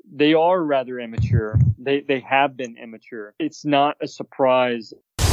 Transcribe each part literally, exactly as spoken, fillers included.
they are rather immature. They they have been immature. It's not a surprise.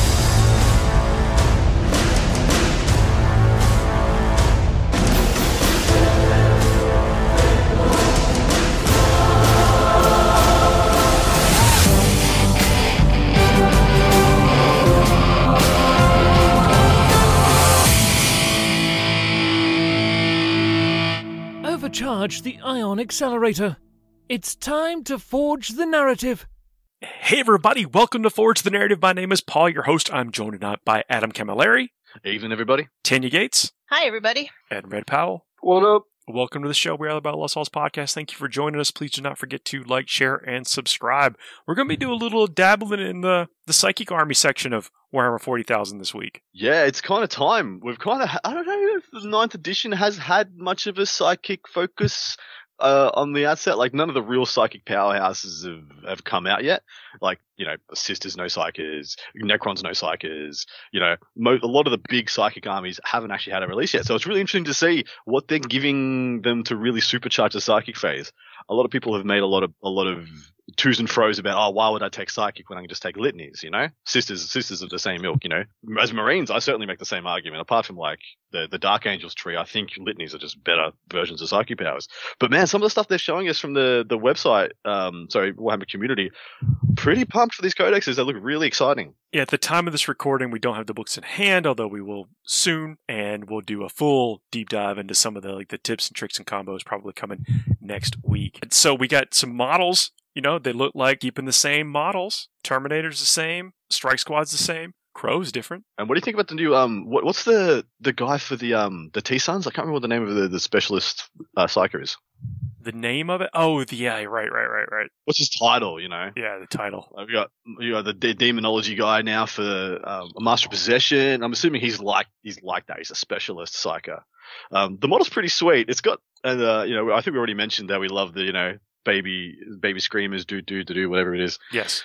Overcharge the ion accelerator. It's time to forge the narrative. Hey everybody, welcome to Forge the Narrative. My name is Paul, your host. I'm joined tonight by Adam Camilleri. Evening, everybody. Tanya Gates. Hi, everybody. And Red Powell. What up? Welcome to the show. We are the Battle Lost Souls podcast. Thank you for joining us. Please do not forget to like, share, and subscribe. We're going to be doing a little dabbling in the, the Psychic Army section of Warhammer forty thousand this week. Yeah, it's kind of time. We've kind of, I don't know if the ninth edition has had much of a psychic focus uh, on the outset. Like, none of the real psychic powerhouses have, have come out yet. Like, you know, Sisters no psychers, Necrons no psychers, you know, mo- a lot of the big psychic armies haven't actually had a release yet. So it's really interesting to see what they're giving them to really supercharge the psychic phase. A lot of people have made a lot of, a lot of twos and fro's about, oh, why would I take psychic when I can just take litanies, you know? Sisters, sisters of the same ilk, you know? As Marines, I certainly make the same argument. Apart from, like, the, the Dark Angels tree, I think litanies are just better versions of psychic powers. But, man, some of the stuff they're showing us from the, the website, um, sorry, Warhammer community, pretty pumped for these codexes. They look really exciting. Yeah, at the time of this recording, we don't have the books in hand, although we will soon, and we'll do a full deep dive into some of the like the tips and tricks and combos probably coming next week. And so we got some models. You know, they look like keeping the same models. Terminator's the same. Strike Squad's the same. Crow's different. And what do you think about the new um? What, what's the the guy for the um the T-Suns? I can't remember what the name of the the specialist uh, psyker is. The name of it? Oh, the, yeah, right, right, right, right. What's his title? You know? Yeah, the title. I've got you got the de- demonology guy now for um, a Master of Possession. I'm assuming he's like he's like that. He's a specialist psyker. Um, the model's pretty sweet. It's got and uh, you know I think we already mentioned that we love the you know baby baby screamers do do do do whatever it is. Yes.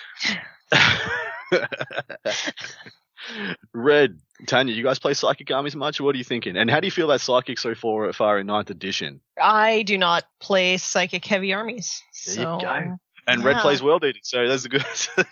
Red, Tanya, you guys play Psychic Armies much? What are you thinking? And how do you feel that Psychic so far, far in ninth edition? I do not play psychic heavy armies. There So, you go. And yeah. Red plays World Eating, so that's a good.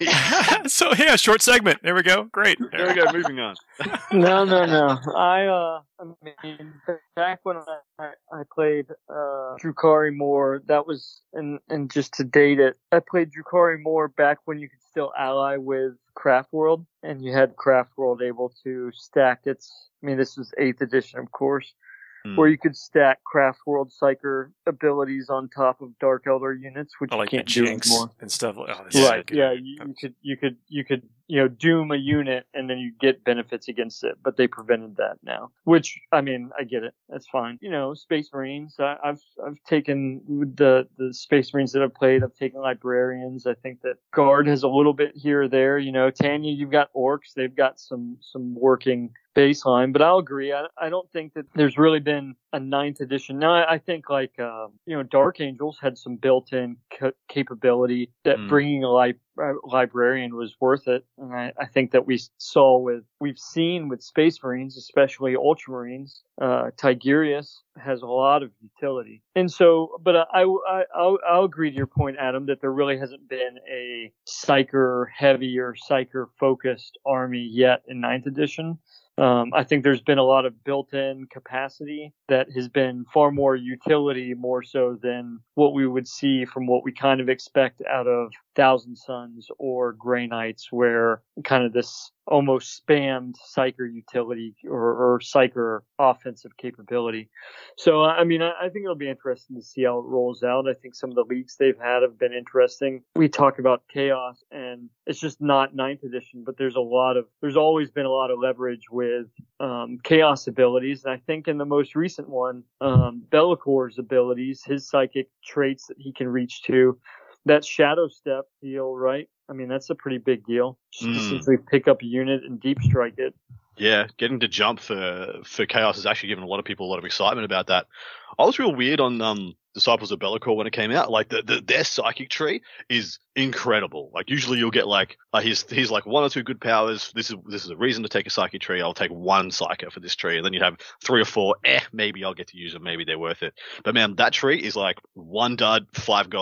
So, yeah, short segment. There we go. Great. There we go. Moving on. No, no, no. I, uh, I mean, back when I, I played, uh, Drukhari more, that was, and, and just to date it, I played Drukhari more back when you could still ally with Craft World, and you had Craft World able to stack its, I mean, this was eighth edition, of course, mm. where you could stack Craft World Psyker abilities on top of Dark Elder units, which I like you can't the do Jinx anymore. and stuff like oh, this Right, is yeah, you, you could, you could, you could, you know, doom a unit and then you get benefits against it, but they prevented that now. Which, I mean, I get it. That's fine. You know, Space Marines. I, I've I've taken the the Space Marines that I've played. I've taken Librarians. I think that Guard has a little bit here or there. You know, Tanya, you've got Orcs. They've got some some working baseline, but I'll agree. I, I don't think that there's really been a ninth edition. Now, I, I think like, um, you know, Dark Angels had some built-in ca- capability that mm. bringing a li- uh, librarian was worth it. And I, I think that we saw with, we've seen with Space Marines, especially Ultramarines, uh, Tigurius has a lot of utility. And so, but I, I, I'll, I'll agree to your point, Adam, that there really hasn't been a Psyker heavy or Psyker focused army yet in ninth edition. Um, I think there's been a lot of built-in capacity that has been far more utility, more so than what we would see from what we kind of expect out of Thousand Sons or Grey Knights, where kind of this almost spammed Psyker utility or, or Psyker offensive capability. So, I mean, I, I think it'll be interesting to see how it rolls out. I think some of the leaks they've had have been interesting. We talk about Chaos, and it's just not ninth edition, but there's a lot of, there's always been a lot of leverage with um, Chaos abilities. And I think in the most recent one, um, Bellacor's abilities, his psychic traits that he can reach to, that Shadow Step deal, right? I mean, that's a pretty big deal. Just mm. essentially pick up a unit and deep strike it. Yeah, getting to jump for for Chaos has actually given a lot of people a lot of excitement about that. I was real weird on um, Disciples of Be'lakor when it came out. Like the, the their psychic tree is incredible. Like usually you'll get like uh, he's he's like one or two good powers. This is this is a reason to take a psychic tree. I'll take one psyker for this tree, and then you have three or four. Eh, maybe I'll get to use them. Maybe they're worth it. But man, that tree is like one dud, five gold.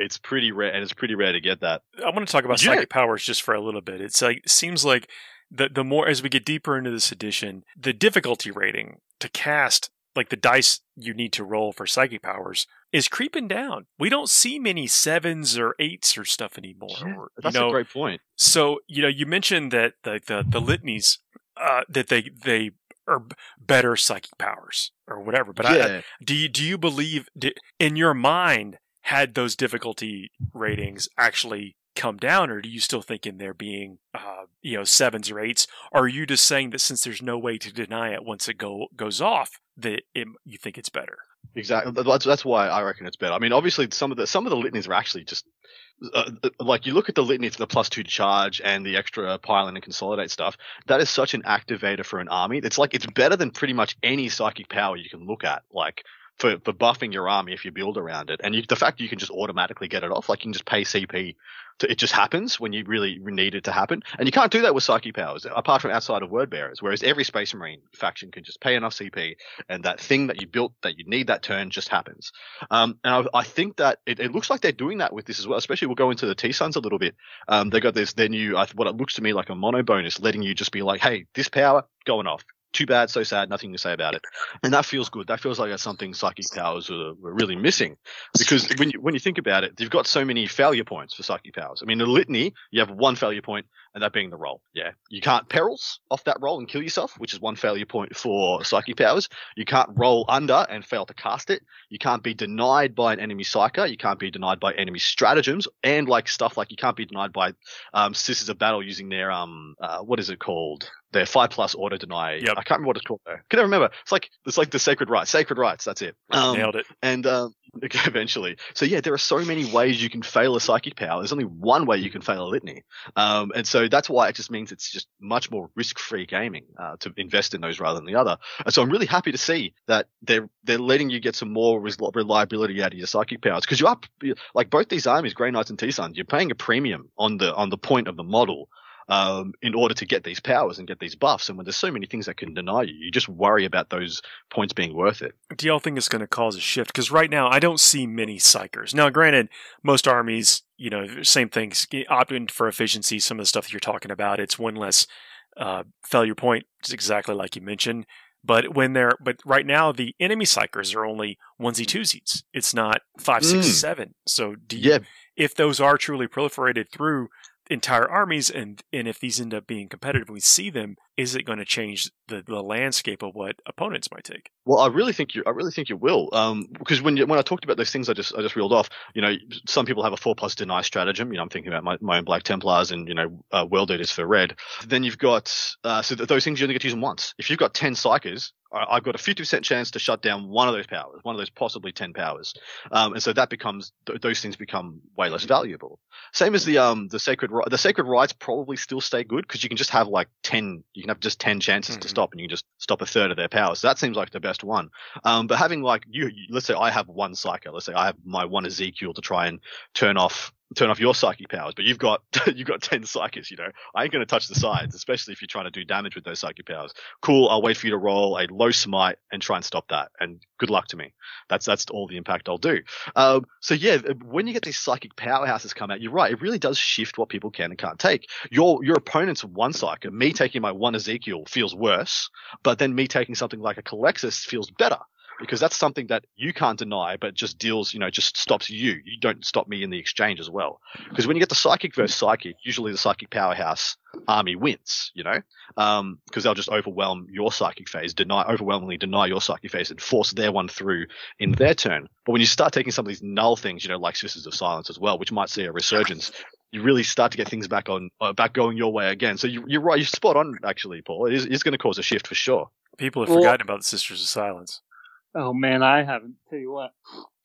it's pretty rare, and it's pretty rare to get that. I want to talk about Yeah. psychic powers just for a little bit. It's like it seems like the the more as we get deeper into this edition, the difficulty rating to cast, like the dice you need to roll for psychic powers, is creeping down. We don't see many sevens or eights or stuff anymore. Yeah, or, that's you know, a great point. So you know, you mentioned that the the, the litanies uh, that they they are b- better psychic powers or whatever. But I, Yeah. I, do you do you believe di- in your mind had those difficulty ratings actually come down, or do you still think in there being uh, you know sevens or eights? Or are you just saying that since there's no way to deny it once it go goes off, that it, you think it's better? Exactly. That's that's why I reckon it's better. I mean, obviously, some of the some of the litanies are actually just uh, like you look at the litany for the plus two to charge and the extra pile in and consolidate stuff. That is such an activator for an army. It's like it's better than pretty much any psychic power you can look at. Like. For, for buffing your army if you build around it. And you, the fact that you can just automatically get it off, like you can just pay C P, to, it just happens when you really need it to happen. And you can't do that with psychic powers, apart from outside of word bearers, whereas every Space Marine faction can just pay enough C P, and that thing that you built that you need that turn just happens. Um, and I, I think that it, it looks like they're doing that with this as well, especially we'll go into the T-Suns a little bit. Um, they got this, their new, uh, what it looks to me like a mono bonus, letting you just be like, hey, this power, going off. Too bad, so sad, nothing to say about it. And that feels good. That feels like that's something psychic powers were, were really missing. Because when you, when you think about it, you've got so many failure points for psychic powers. I mean, in a litany, you have one failure point, and that being the roll. Yeah. You can't perils off that roll and kill yourself, which is one failure point for psychic powers. You can't roll under and fail to cast it. You can't be denied by an enemy psyker. You can't be denied by enemy stratagems. And like stuff like you can't be denied by um, Sisters of Battle using their, um, uh, what is it called? Their five plus auto deny. Yep. I can't remember what it's called though. Can I remember? It's like it's like the sacred rights. Sacred rights. That's it. Um, Nailed it. And um, eventually, so yeah, there are so many ways you can fail a psychic power. There's only one way you can fail a litany, um, and so that's why it just means it's just much more risk-free gaming uh, to invest in those rather than the other. And so I'm really happy to see that they're they're letting you get some more res- reliability out of your psychic powers because you are like both these armies, Grey Knights and T-Suns, you're paying a premium on the on the point of the model. Um, in order to get these powers and get these buffs. And when there's so many things that can deny you, you just worry about those points being worth it. Do y'all think it's going to cause a shift? Because right now, I don't see many psychers. Now, granted, most armies, you know, same things, opting for efficiency, some of the stuff that you're talking about, it's one less uh, failure point, just exactly like you mentioned. But when they're, but right now, the enemy psychers are only onesie twosies. It's not five, six, Mm. seven. So do you, Yeah. if those are truly proliferated through entire armies, and and if these end up being competitive, we see them, is it going to change the, the landscape of what opponents might take? Well, I really think you. I really think you will. Um, because when you, when I talked about those things, I just I just reeled off. You know, some people have a four plus deny stratagem. You know, I'm thinking about my, my own Black Templars and you know, uh, World Eaters for red. Then you've got uh, so th- those things you only get to use them once. If you've got ten psychers, I- I've got a fifty percent chance to shut down one of those powers, one of those possibly ten powers. Um, and so that becomes th- those things become way less valuable. Same as the um the sacred Ri- the sacred rights probably still stay good because you can just have like ten. You can have just ten chances Mhm. to stop, and you can just stop a third of their powers. So that seems like the best one. Um, but having like you, you, let's say I have one psyker. Let's say I have my one Ezekiel to try and turn off turn off your psychic powers, but you've got you've got ten psychics. You know, I ain't going to touch the sides, especially if you're trying to do damage with those psychic powers. Cool, I'll wait for you to roll a low smite and try and stop that. And good luck to me. That's that's all the impact I'll do. Um, so yeah, when you get these psychic powerhouses come out, you're right. It really does shift what people can and can't take. Your your opponent's one psyker, me taking my one Ezekiel feels worse, but then me taking something like a Calexis feels better. Because that's something that you can't deny, but just deals, you know, just stops you. You don't stop me in the exchange as well. Because when you get the psychic versus psychic, usually the psychic powerhouse army wins, you know, um, because they'll just overwhelm your psychic phase, deny, overwhelmingly deny your psychic phase and force their one through in their turn. But when you start taking some of these null things, you know, like Sisters of Silence as well, which might see a resurgence, you really start to get things back on, uh, back going your way again. So you, you're right. You're spot on, actually, Paul. It is, it's going to cause a shift for sure. People have Well- forgotten about the Sisters of Silence. Oh man, I haven't. Tell you what,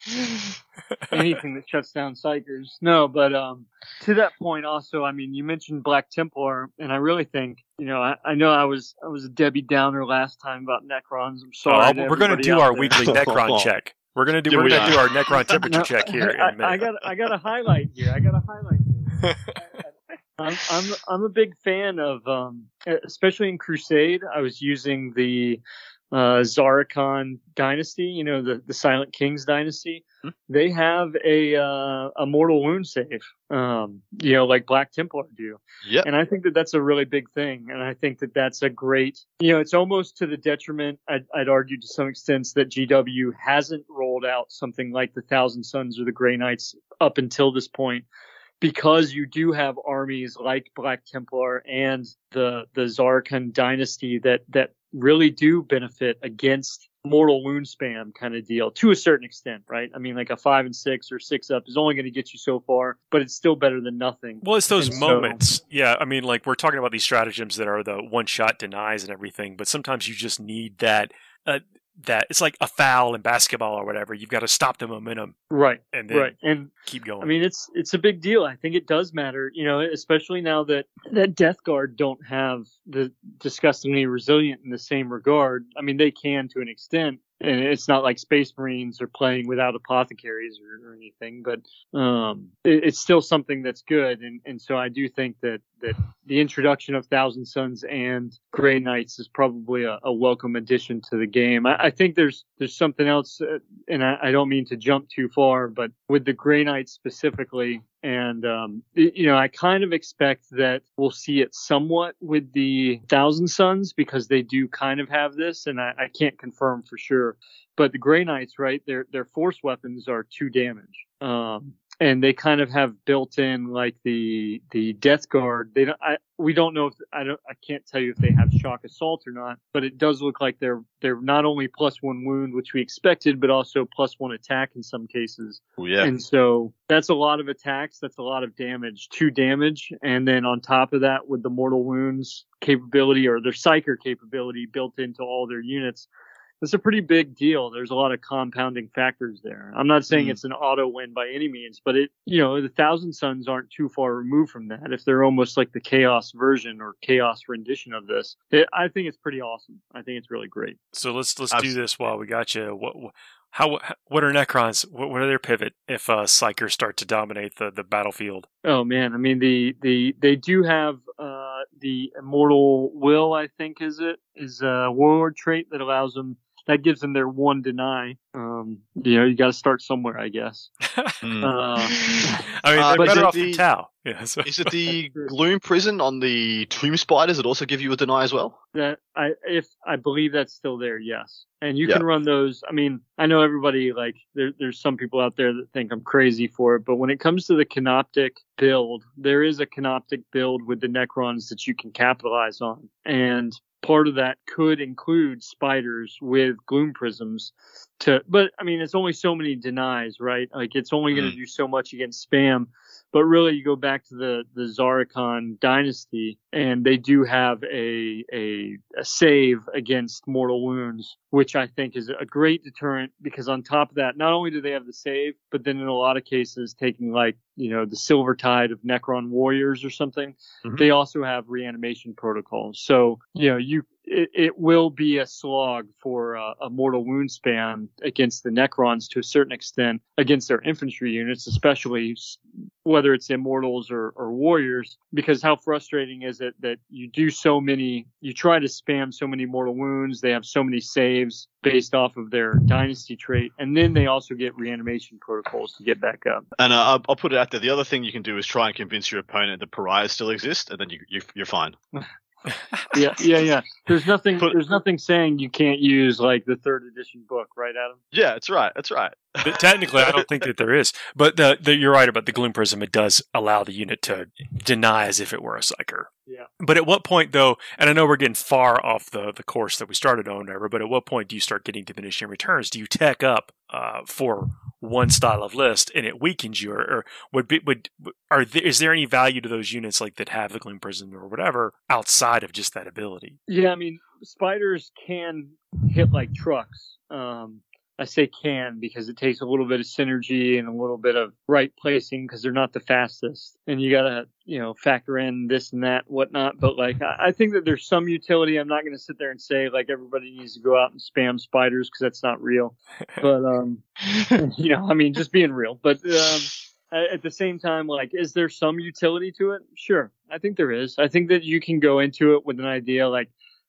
anything that shuts down psychers. No, but um, to that point, also, I mean, you mentioned Black Templar, and I really think, you know, I, I know I was I was a Debbie Downer last time about Necrons. I'm Oh, sorry. to we're going to everybody do out our there. weekly Necron check. We're going to do Yeah, we're we going to are. do our Necron temperature No, check here in a I, minute. I got I got a highlight here. I got a highlight here. I'm I'm I'm a big fan of um, especially in Crusade. I was using the uh, Zarakon dynasty, you know, the, the Silent Kings dynasty, Hmm. they have a uh, a mortal wound save, um, you know, like Black Templar do. Yep. And I think that that's a really big thing. And I think that that's a great, you know, it's almost to the detriment, I'd, I'd argue to some extent, that G W hasn't rolled out something like the Thousand Sons or the Grey Knights up until this point, because you do have armies like Black Templar and the the Zarakon dynasty that that really do benefit against mortal wound spam kind of deal to a certain extent, right? I mean, like a five and six or six up is only going to get you so far, but it's still better than nothing. Well, it's those And so- moments. Yeah, I mean, like we're talking about these stratagems that are the one-shot denies and everything, but sometimes you just need that. Uh, that it's like a foul in basketball or whatever. You've got to stop the momentum Right, and then right. And keep going. I mean, it's it's a big deal. I think it does matter, you know, especially now that that Death Guard don't have the disgustingly resilient in the same regard. I mean, they can to an extent, and it's not like Space Marines are playing without apothecaries or, or anything, but um, it, it's still something that's good. And, and so I do think that that the introduction of Thousand Sons and Grey Knights is probably a, a welcome addition to the game. I, I think there's there's something else, uh, and I, I don't mean to jump too far, but with the Grey Knights specifically, and um, y- you know, I kind of expect that we'll see it somewhat with the Thousand Sons because they do kind of have this, and I, I can't confirm for sure. But the Grey Knights, right? Their their force weapons are two damage. Um, and they kind of have built in like the the Death Guard. They don't. I, we don't know if I don't. I can't tell you if they have shock assault or not. But it does look like they're they're not only plus one wound, which we expected, but also plus one attack in some cases. Oh, yeah. And so that's a lot of attacks. That's a lot of damage. Two damage, and then on top of that, with the mortal wounds capability or their psyker capability built into all their units. It's a pretty big deal. There's a lot of compounding factors there. I'm not saying Mm. it's an auto win by any means, but it, you know, the Thousand Sons aren't too far removed from that. If they're almost like the Chaos version or Chaos rendition of this, it, I think it's pretty awesome. I think it's really great. So let's let's Abs- do this while we got you. What what- how what are Necrons? What, what are their pivot if uh, Psychers start to dominate the, the battlefield? Oh man, I mean the the they do have uh the Immortal Will, I think is it is a warlord trait that allows them. That gives them their one deny. Um, you know, you got to start somewhere, I guess. Mm. Uh, I mean, Uh, they're but better the- off than the- Tau. Yeah, so. Is it the Gloom Prison on the Tomb Spiders that also give you a deny as well? That I if I believe that's still there, yes. And you Yeah. can run those. I mean, I know everybody like there, there's some people out there that think I'm crazy for it, but when it comes to the Canoptic build, there is a Canoptic build with the Necrons that you can capitalize on, and part of that could include spiders with gloom prisms. To, but I mean, it's only so many denies, right? Like it's only going to do so much against spam. But really, you go back to the the Zarakon dynasty, and they do have a, a a save against mortal wounds, which I think is a great deterrent. Because on top of that, not only do they have the save, but then in a lot of cases, taking like you know the Silver Tide of Necron Warriors or something, Mhm. they also have reanimation protocols. So you know you. It, it will be a slog for uh, a mortal wound spam against the Necrons to a certain extent, against their infantry units, especially s- whether it's immortals or, or warriors, because how frustrating is it that you do so many, you try to spam so many mortal wounds, they have so many saves based off of their dynasty trait, and then they also get reanimation protocols to get back up. And uh, I'll, I'll put it out there. The other thing you can do is try and convince your opponent that pariahs still exist, and then you, you, you're fine. Yeah, yeah, yeah. There's nothing, Put- there's nothing saying you can't use like the third edition book, right, Adam? Yeah, that's right. That's right. But technically, I don't think that there is. But the, the, you're right about the Gloom Prism. It does allow the unit to deny as if it were a Psyker. Yeah. But at what point, though, and I know we're getting far off the, the course that we started on, ever, but at what point do you start getting diminishing returns? Do you tech up uh, for one style of list and it weakens you, or, or would be would are there, is there any value to those units like that have the Gloom Prism or whatever outside of just that ability? Yeah, I mean, spiders can hit like trucks. Um, I say can because it takes a little bit of synergy and a little bit of right placing because they're not the fastest. And you got to, you know, factor in this and that, whatnot. But like, I, I think that there's some utility. I'm not going to sit there and say like everybody needs to go out and spam spiders because that's not real. But, um, you know, I mean, just being real. But, um, at the same time, like, is there some utility to it? Sure. I think there is. I think that you can go into it with an idea like,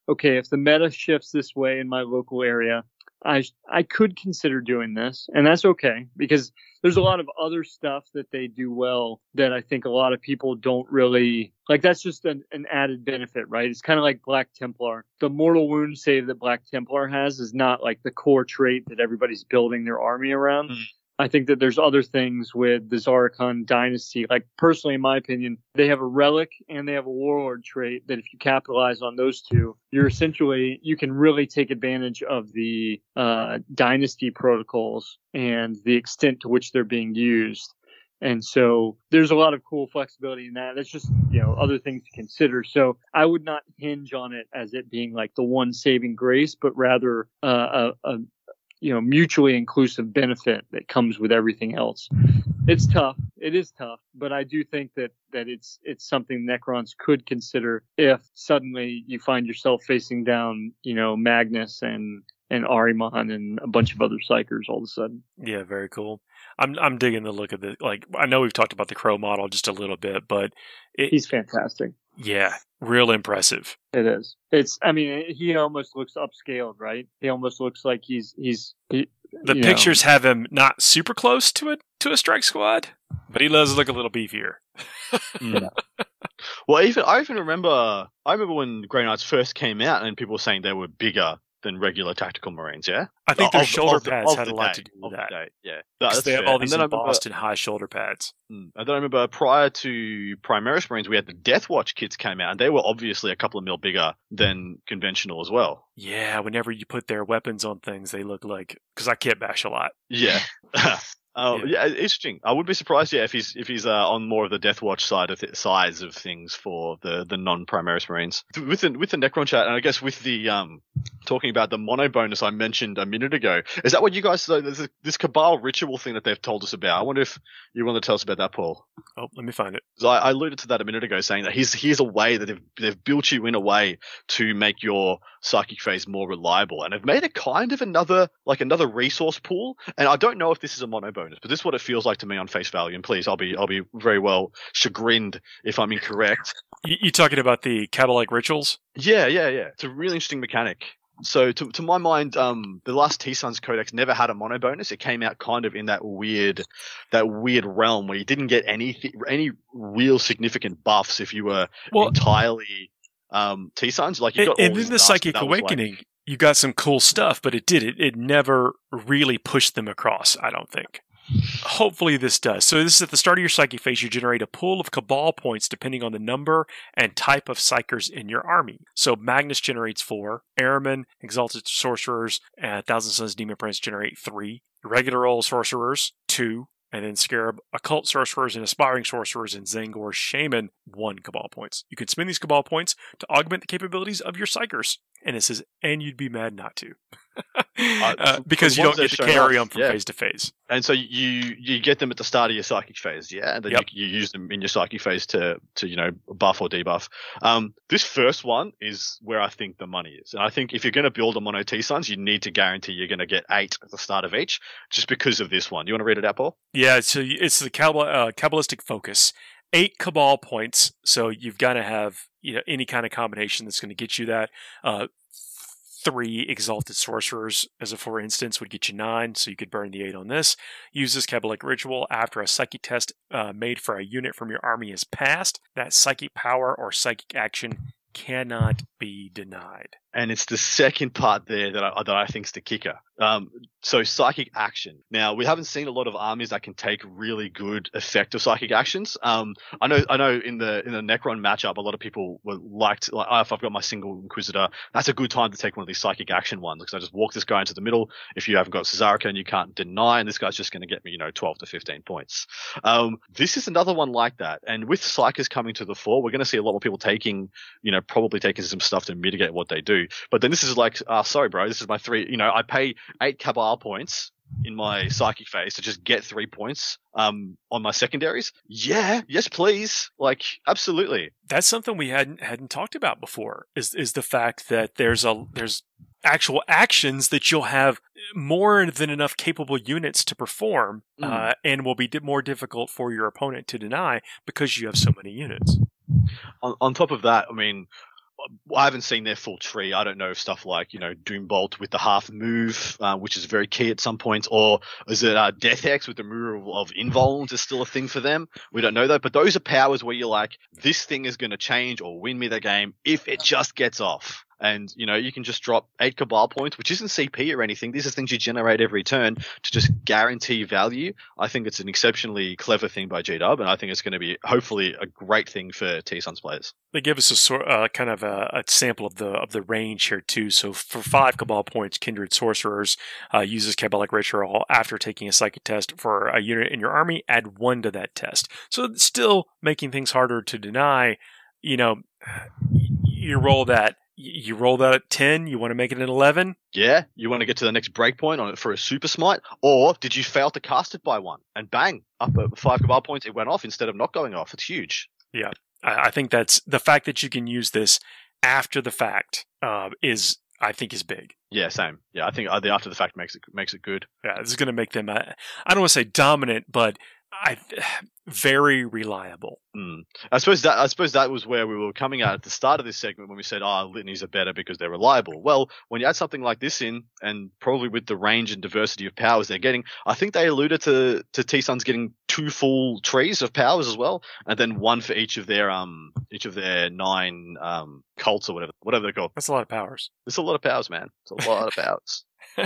okay, if the meta shifts this way in my local area, I I could consider doing this, and that's okay because there's a lot of other stuff that they do well that I think a lot of people don't really like. That's just an, an added benefit, right? It's kind of like Black Templar. The mortal wound save that Black Templar has is not like the core trait that everybody's building their army around. Mm. I think that there's other things with the Zarkon dynasty. Like personally, in my opinion, they have a relic and they have a warlord trait that if you capitalize on those two, you're essentially, you can really take advantage of the uh, dynasty protocols and the extent to which they're being used. And so there's a lot of cool flexibility in that. That's just, you know, other things to consider. So I would not hinge on it as it being like the one saving grace, but rather uh, a, a you know, mutually inclusive benefit that comes with everything else. It's tough. It is tough, but I do think that, that it's, it's something Necrons could consider if suddenly you find yourself facing down, you know, Magnus and, and Ahriman and a bunch of other psychers all of a sudden. Yeah, very cool. I'm, I'm digging the look of the, like, I know we've talked about the Crow model just a little bit, but it, he's fantastic. Yeah, real impressive. It is. It's. I mean, he almost looks upscaled, right? He almost looks like he's he's. He, the pictures know. have him not super close to a to a strike squad, but he does look a little beefier. Yeah. Well, even I even remember. I remember when Grey Knights first came out, and people were saying they were bigger than regular tactical Marines. Yeah, I think their of, shoulder of, pads of had a lot day, to do with that. Day. Yeah, because they have fair. all these embossed and and high shoulder pads. And then I remember prior to Primaris Marines, we had the Deathwatch kits came out, and they were obviously a couple of mil bigger than conventional as well. Yeah, whenever you put their weapons on things, they look like, because I can't bash a lot. Yeah. Um, yeah. yeah, interesting. I would be surprised, yeah, if he's if he's uh, on more of the Deathwatch side of th- size of things for the, the non-Primaris Marines. With the with the Necron chat, and I guess with the um talking about the mono bonus I mentioned a minute ago, is that what you guys? Uh, there's a, this Cabal ritual thing that they've told us about. I wonder if you want to tell us about that, Paul. Oh, let me find it. I, I alluded to that a minute ago, saying that here's here's a way that they've they've built you in a way to make your psychic phase more reliable, and they've made it kind of another like another resource pool. And I don't know if this is a mono bonus, but this is what it feels like to me on face value. And please, I'll be I'll be very well chagrined if I'm incorrect. You, you talking about the Cabal-like rituals? Yeah, yeah, yeah. It's a really interesting mechanic. So to to my mind, um, the last T-Suns Codex never had a mono bonus. It came out kind of in that weird, that weird realm where you didn't get any any real significant buffs if you were well, entirely um, T-Suns. Like you got and, all and in the dust, Psychic Awakening, like, you got some cool stuff, but it did it. It never really pushed them across, I don't think. Hopefully this does. So this is at the start of your Psychic phase, you generate a pool of Cabal points depending on the number and type of Psychers in your army. So Magnus generates four, Ahriman, Exalted Sorcerers, and Thousand Sons Demon Prince generate three, regular old Sorcerers, two, and then Scarab, Occult Sorcerers, and Aspiring Sorcerers, and Zangor Shaman, one Cabal points. You can spend these Cabal points to augment the capabilities of your Psychers. And it says, and you'd be mad not to. uh, uh, because you don't get to carry them from yeah. phase to phase. And so you you get them at the start of your psychic phase, yeah? And then yep. you, you use them in your psychic phase to, to you know, buff or debuff. Um, this first one is where I think the money is. And I think if you're going to build a mono T-Suns, you need to guarantee you're going to get eight at the start of each, just because of this one. You want to read it out, Paul? Yeah, so it's the Cabal, uh, Kabbalistic focus. Eight Cabal points, so you've got to have you know any kind of combination that's going to get you that. Uh, three Exalted Sorcerers, as a for instance, would get you nine, so you could burn the eight on this. Use this Cabalic ritual after a psychic test uh, made for a unit from your army is passed. That psychic power or psychic action cannot be denied. And it's the second part there that I, that I think is the kicker. Um, so psychic action. Now, we haven't seen a lot of armies that can take really good effect of psychic actions. Um, I know, I know in the, in the Necron matchup, a lot of people were liked, like, oh, if I've got my single Inquisitor, that's a good time to take one of these psychic action ones, because I just walk this guy into the middle. If you haven't got Cesarica, you can't deny, and this guy's just going to get me, you know, twelve to fifteen points. Um, this is another one like that. And with Psychers coming to the fore, we're going to see a lot more people taking, you know, probably taking some stuff to mitigate what they do. But then this is like, uh, sorry, bro, this is my three, you know, I pay eight Cabal points in my psychic phase to just get three points um, on my secondaries. Yeah, yes, please. Like, absolutely. That's something we hadn't hadn't talked about before, is is the fact that there's a there's actual actions that you'll have more than enough capable units to perform, mm. uh, and will be di- more difficult for your opponent to deny because you have so many units. On, on top of that, I mean, I haven't seen their full tree. I don't know if stuff like, you know, Doombolt with the half move, uh, which is very key at some points, or is it uh, Death Hex with the removal of invulns is still a thing for them? We don't know though, but those are powers where you're like, this thing is going to change or win me the game if it just gets off. And, you know, you can just drop eight Cabal points, which isn't C P or anything. These are things you generate every turn to just guarantee value. I think it's an exceptionally clever thing by G-Dub, and I think it's going to be hopefully a great thing for T-Suns players. They give us a sort, uh, kind of a, a sample of the of the range here too. So for five Cabal points, Kindred Sorcerers uh, uses Cabalic Ritual after taking a Psychic test for a unit in your army. Add one to that test. So it's still making things harder to deny. You know, you roll that. You roll that at ten, you want to make it an eleven? Yeah, you want to get to the next breakpoint on it for a super smite? Or did you fail to cast it by one? And bang, up at five Cabal points, it went off instead of not going off. It's huge. Yeah, I, I think that's the fact that you can use this after the fact uh, is, I think, is big. Yeah, same. Yeah, I think uh, the after the fact makes it makes it good. Yeah, this is going to make them, uh, I don't want to say dominant, but I very reliable. Mm. I suppose that I suppose that was where we were coming at at the start of this segment when we said, "Oh, litanies are better because they're reliable." Well, when you add something like this in, and probably with the range and diversity of powers they're getting, I think they alluded to to T-Suns getting two full trees of powers as well, and then one for each of their um each of their nine um cults or whatever whatever they're called. That's a lot of powers. It's a lot of powers, man. It's a lot of powers.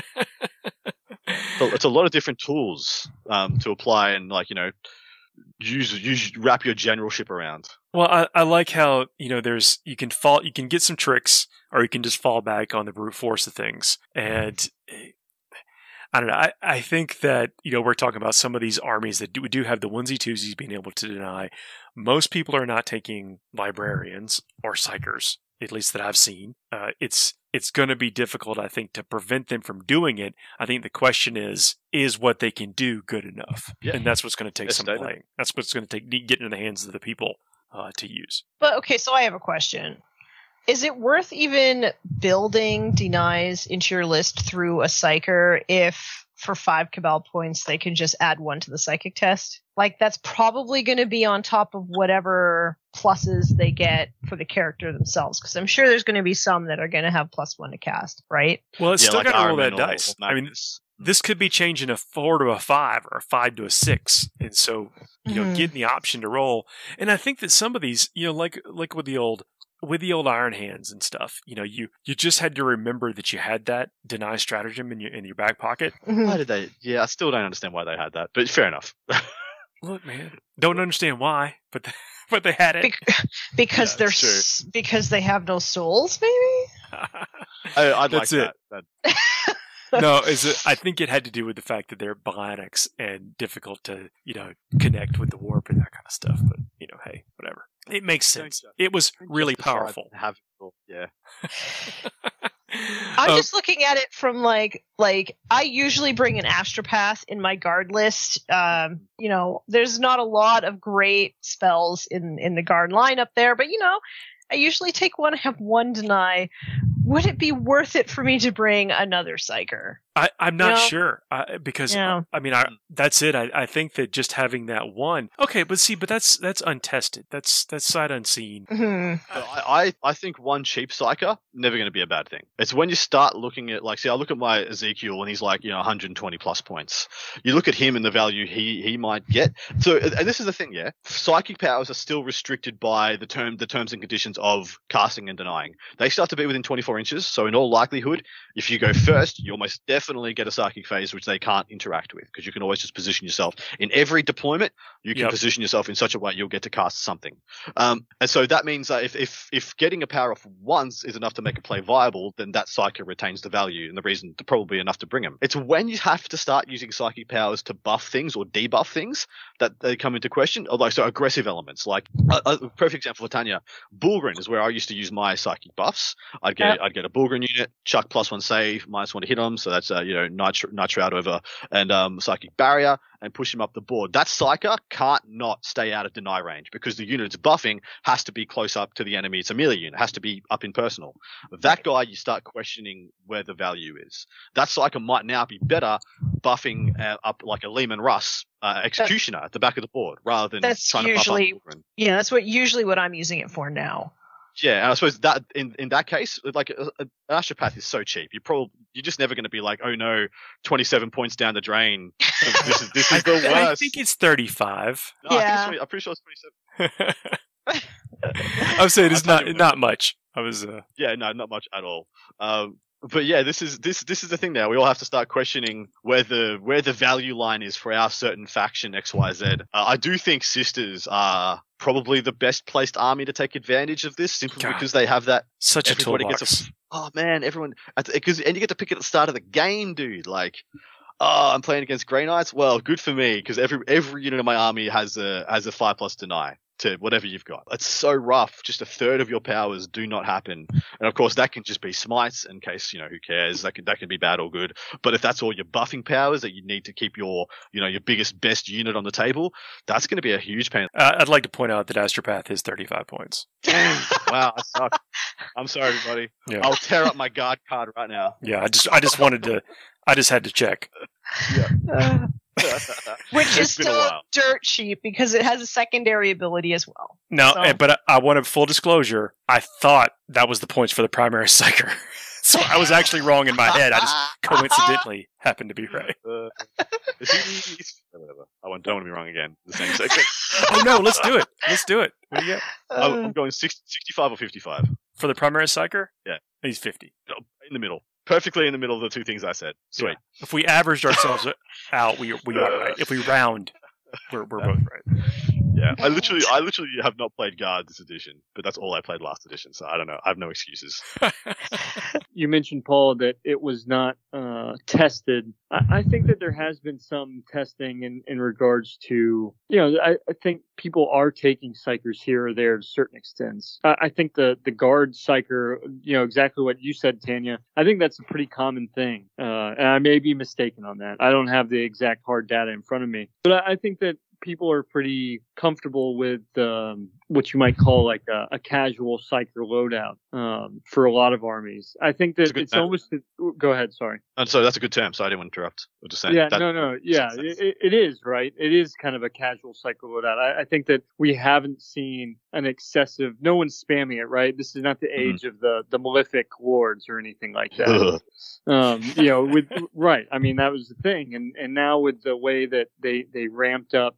So it's a lot of different tools um, to apply and, like, you know, use use wrap your generalship around. Well, I, I like how, you know, there's you can fall you can get some tricks, or you can just fall back on the brute force of things. And I don't know. I, I think that, you know, we're talking about some of these armies that do, do have the onesie twosies being able to deny. Most people are not taking librarians or psychers, at least that I've seen. Uh, it's it's going to be difficult, I think, to prevent them from doing it. I think the question is, is what they can do good enough? Yeah. And that's what's going to take Yes, some David. playing. That's what's going to take getting in the hands of the people uh, to use. But okay, so I have a question. Is it worth even building denies into your list through a psyker if for five Cabal points they can just add one to the psychic test? Like, that's probably going to be on top of whatever pluses they get for the character themselves, because I'm sure there's going to be some that are going to have plus one to cast, right? Well, it's Yeah, still like got to roll Iron that Man or- dice. or I mean, Magnus. this could be changing a four to a five or a five to a six, and so you know, Mhm. getting the option to roll. And I think that some of these, you know, like like with the old with the old Iron Hands and stuff, you know, you you just had to remember that you had that deny stratagem in your in your back pocket. Mhm. Why did they? Yeah, I still don't understand why they had that, but fair enough. Look, man, don't understand why, but but they had it. Bec- because Yeah, they're it's true. s- because they have no souls, maybe. I, I'd That's like it. that. that. No, is it, I think it had to do with the fact that they're bionics and difficult to, you know, connect with the warp and that kind of stuff. But, you know, hey, whatever. It makes sense. Don't It was really Justified powerful. having- yeah. I'm Uh, just looking at it from like like I usually bring an astropath in my guard list. Um, you know, there's not a lot of great spells in in the guard lineup there, but you know, I usually take one, have one deny. Would it be worth it for me to bring another psyker? I, I'm not You know? sure I, because Yeah. I mean, I, that's it. I, I think that just having that one, okay, but see, but that's that's untested. That's that's sight unseen. Mhm. I, I I think one cheap psyker never going to be a bad thing. It's when you start looking at, like, see, I look at my Ezekiel and he's like, you know, one hundred twenty plus points. You look at him and the value he he might get. So, and this is the thing, yeah, psychic powers are still restricted by the term the terms and conditions of casting and denying. They start to be within twenty-four inches. So, in all likelihood, if you go first, you almost definitely get a psychic phase which they can't interact with, because you can always just position yourself in every deployment. You can Yep. position yourself in such a way you'll get to cast something. Um, and so that means that if, if, if getting a power off once is enough to make a play viable, then that psychic retains the value and the reason to probably enough to bring them. It's when you have to start using psychic powers to buff things or debuff things that they come into question. Or like, so aggressive elements, like a, a perfect example for Tanya, Bullgrin is where I used to use my psychic buffs. I'd get, Yep. I'd get a Bullgrin unit, chuck plus one save, minus one to hit them. So that's, uh, you know, nitro, nitro out over and, um, psychic barrier, and push him up the board. That psyker can't not stay out of deny range, because the unit it's buffing has to be close up to the enemy. It's a melee unit. It has to be up in personal. That guy, you start questioning where the value is. That psyker might now be better buffing uh, up like a Lehman Russ uh, executioner at the back of the board, rather than That's trying usually- to buff up Bullgrin. Yeah, that's what usually what I'm using it for now. Yeah, and I suppose that in, in that case, like a, a, an Astropath is so cheap. You probably you're just never going to be like, oh no, twenty-seven points down the drain. This is this is the worst. I think it's thirty-five. No, I think Yeah. it's twenty, I'm pretty sure it's twenty-seven. I'm saying it's I'll not tell you not much. I was uh, Yeah, no, not much at all. Um, but yeah, this is this this is the thing now. We all have to start questioning where the where the value line is for our certain faction X Y Z. Uh, I do think Sisters are probably the best placed army to take advantage of this, simply God. because they have that. such a Everybody toolbox. gets a oh man, everyone because and you get to pick it at the start of the game, dude. Like, oh, I'm playing against Grey Knights. Well, good for me because every every unit of my army has a has a five plus deny to whatever you've got. It's so rough. Just a third of your powers do not happen, and of course that can just be smites. In case you know who cares, that can that can be bad or good. But if that's all your buffing powers that you need to keep your you know your biggest best unit on the table, that's going to be a huge pain. Uh, I'd like to point out that Astropath is thirty-five points. Wow, I suck. I'm sorry, everybody. Yeah, I'll tear up my guard card right now. yeah. I just I just wanted to. I just had to check. Uh, which It's is been a still while. dirt cheap because it has a secondary ability as well. No, So- eh, but I, I wanted full disclosure. I thought that was the points for the primary psyker, so I was actually wrong in my head. I just coincidentally happened to be right. Uh, whatever. I want- don't want to be wrong again. The same second. Oh no, let's do it. Let's do it. What do you get I'm going sixty, sixty-five or fifty-five. for the primary psyker? Yeah. He's fifty. In the middle. Perfectly in the middle of the two things I said. Sweet. Yeah. If we averaged ourselves out, we we are right. If we round, we're we're both right. Yeah. I literally I literally have not played Guard this edition, but that's all I played last edition, so I don't know. I have no excuses. You mentioned, Paul, that it was not uh, tested. I, I think that there has been some testing in, in regards to, you know, I, I think people are taking psychers here or there to certain extents. I, I think the, the guard psycher, you know, exactly what you said, Tanya, I think that's a pretty common thing. Uh, and I may be mistaken on that. I don't have the exact hard data in front of me. But I, I think that people are pretty comfortable with um, what you might call like a, a casual psycher loadout um, for a lot of armies. I think That's a that good it's term. almost. Go ahead. Sorry. And so that's a good term, so I didn't want to interrupt. I'm just saying Yeah. that, No. No. Yeah. makes sense. It, it is right. It is kind of a casual psycher loadout. I, I think that we haven't seen an excessive. No one's spamming it. Right. This is not the Mhm. age of the the malefic lords or anything like that. um, you know, with right. I mean, that was the thing, and and now with the way that they they ramped up,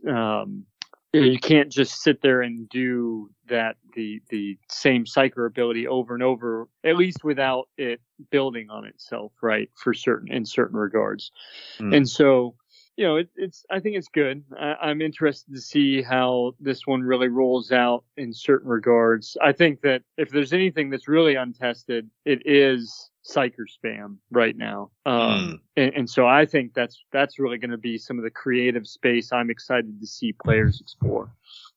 um, you know, you can't just sit there and do that the the same psyker ability over and over, at least without it building on itself, right? For certain in certain regards, Mm. and so. You know, it, it's. I think it's good. I, I'm interested to see how this one really rolls out in certain regards. I think that if there's anything that's really untested, it is psycher spam right now. Um, and, and so I think that's that's really going to be some of the creative space I'm excited to see players explore.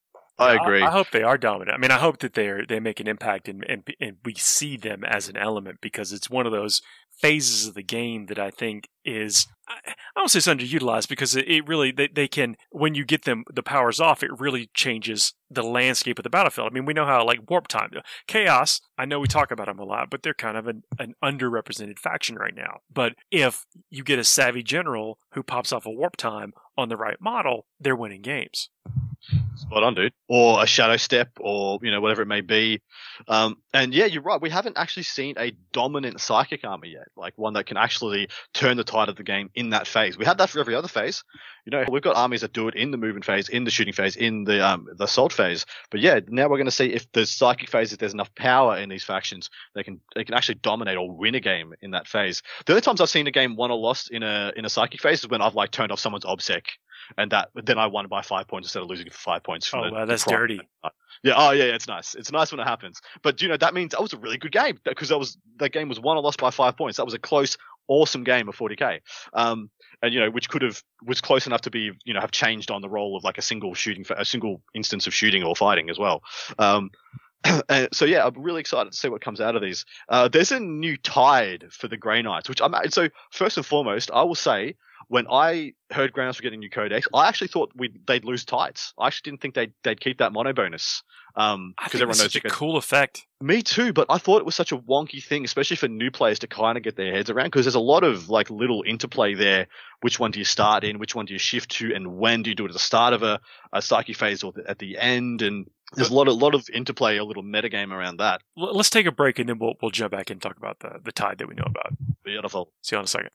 I agree. I, I hope they are dominant. I mean, I hope that they are, they make an impact and, and and we see them as an element because it's one of those phases of the game that I think is I I don't say it's underutilized because it, it really they, they can when you get them the powers off it really changes the landscape of the battlefield. I mean we know how like warp time chaos. I know we talk about them a lot, but they're kind of an, an underrepresented faction right now. But if you get a savvy general who pops off a warp time on the right model, they're winning games. Spot on, dude. Or a shadow step, or you know whatever it may be. Um, and yeah, you're right. We haven't actually seen a dominant psychic army yet, like one that can actually turn the tide of the game in that phase. We have that for every other phase. You know, we've got armies that do it in the moving phase, in the shooting phase, in the um, the assault phase. But yeah, now we're going to see if the psychic phase, if there's enough power in these factions, they can they can actually dominate or win a game in that phase. The only times I've seen a game won or lost in a in a psychic phase is when I've like turned off someone's obsec. And that then I won by five points instead of losing for five points. For Oh, the, wow, the that's prime. dirty. Yeah. Oh, yeah. It's nice. It's nice when it happens. But you know that means that was a really good game because that was that game was won or lost by five points. That was a close, awesome game of forty K. Um, and you know which could have was close enough to be you know have changed on the role of like a single shooting, a single instance of shooting or fighting as well. Um, and so yeah, I'm really excited to see what comes out of these. Uh, there's a new tide for the Grey Knights, which I'm so first and foremost, I will say when I heard Grey Knights were getting new codex, I actually thought we they'd lose tides. I actually didn't think they'd they'd keep that mono bonus. Um, I because think everyone it's knows such a it goes- cool effect. Me too, but I thought it was such a wonky thing, especially for new players to kind of get their heads around, because there's a lot of like little interplay there. Which one do you start in? Which one do you shift to? And when do you do it at the start of a, a psychic phase or at the end? And there's a lot of lot of interplay, a little metagame around that. L- let's take a break and then we'll we'll jump back and talk about the the tide that we know about. Beautiful. See you in a second.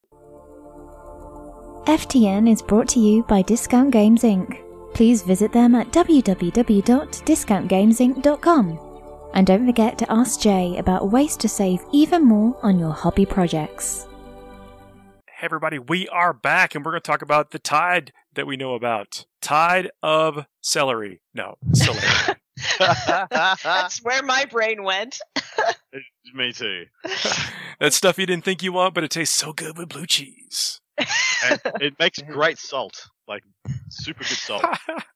F T N is brought to you by Discount Games Incorporated. Please visit them at w w w dot discount games inc dot com. And don't forget to ask Jay about ways to save even more on your hobby projects. Hey everybody, we are back and we're going to talk about the tide that we know about. Tide of celery. No, celery. That's where my brain went. Me too. That stuff you didn't think you want, but it tastes so good with blue cheese. And it makes great salt, like super good salt.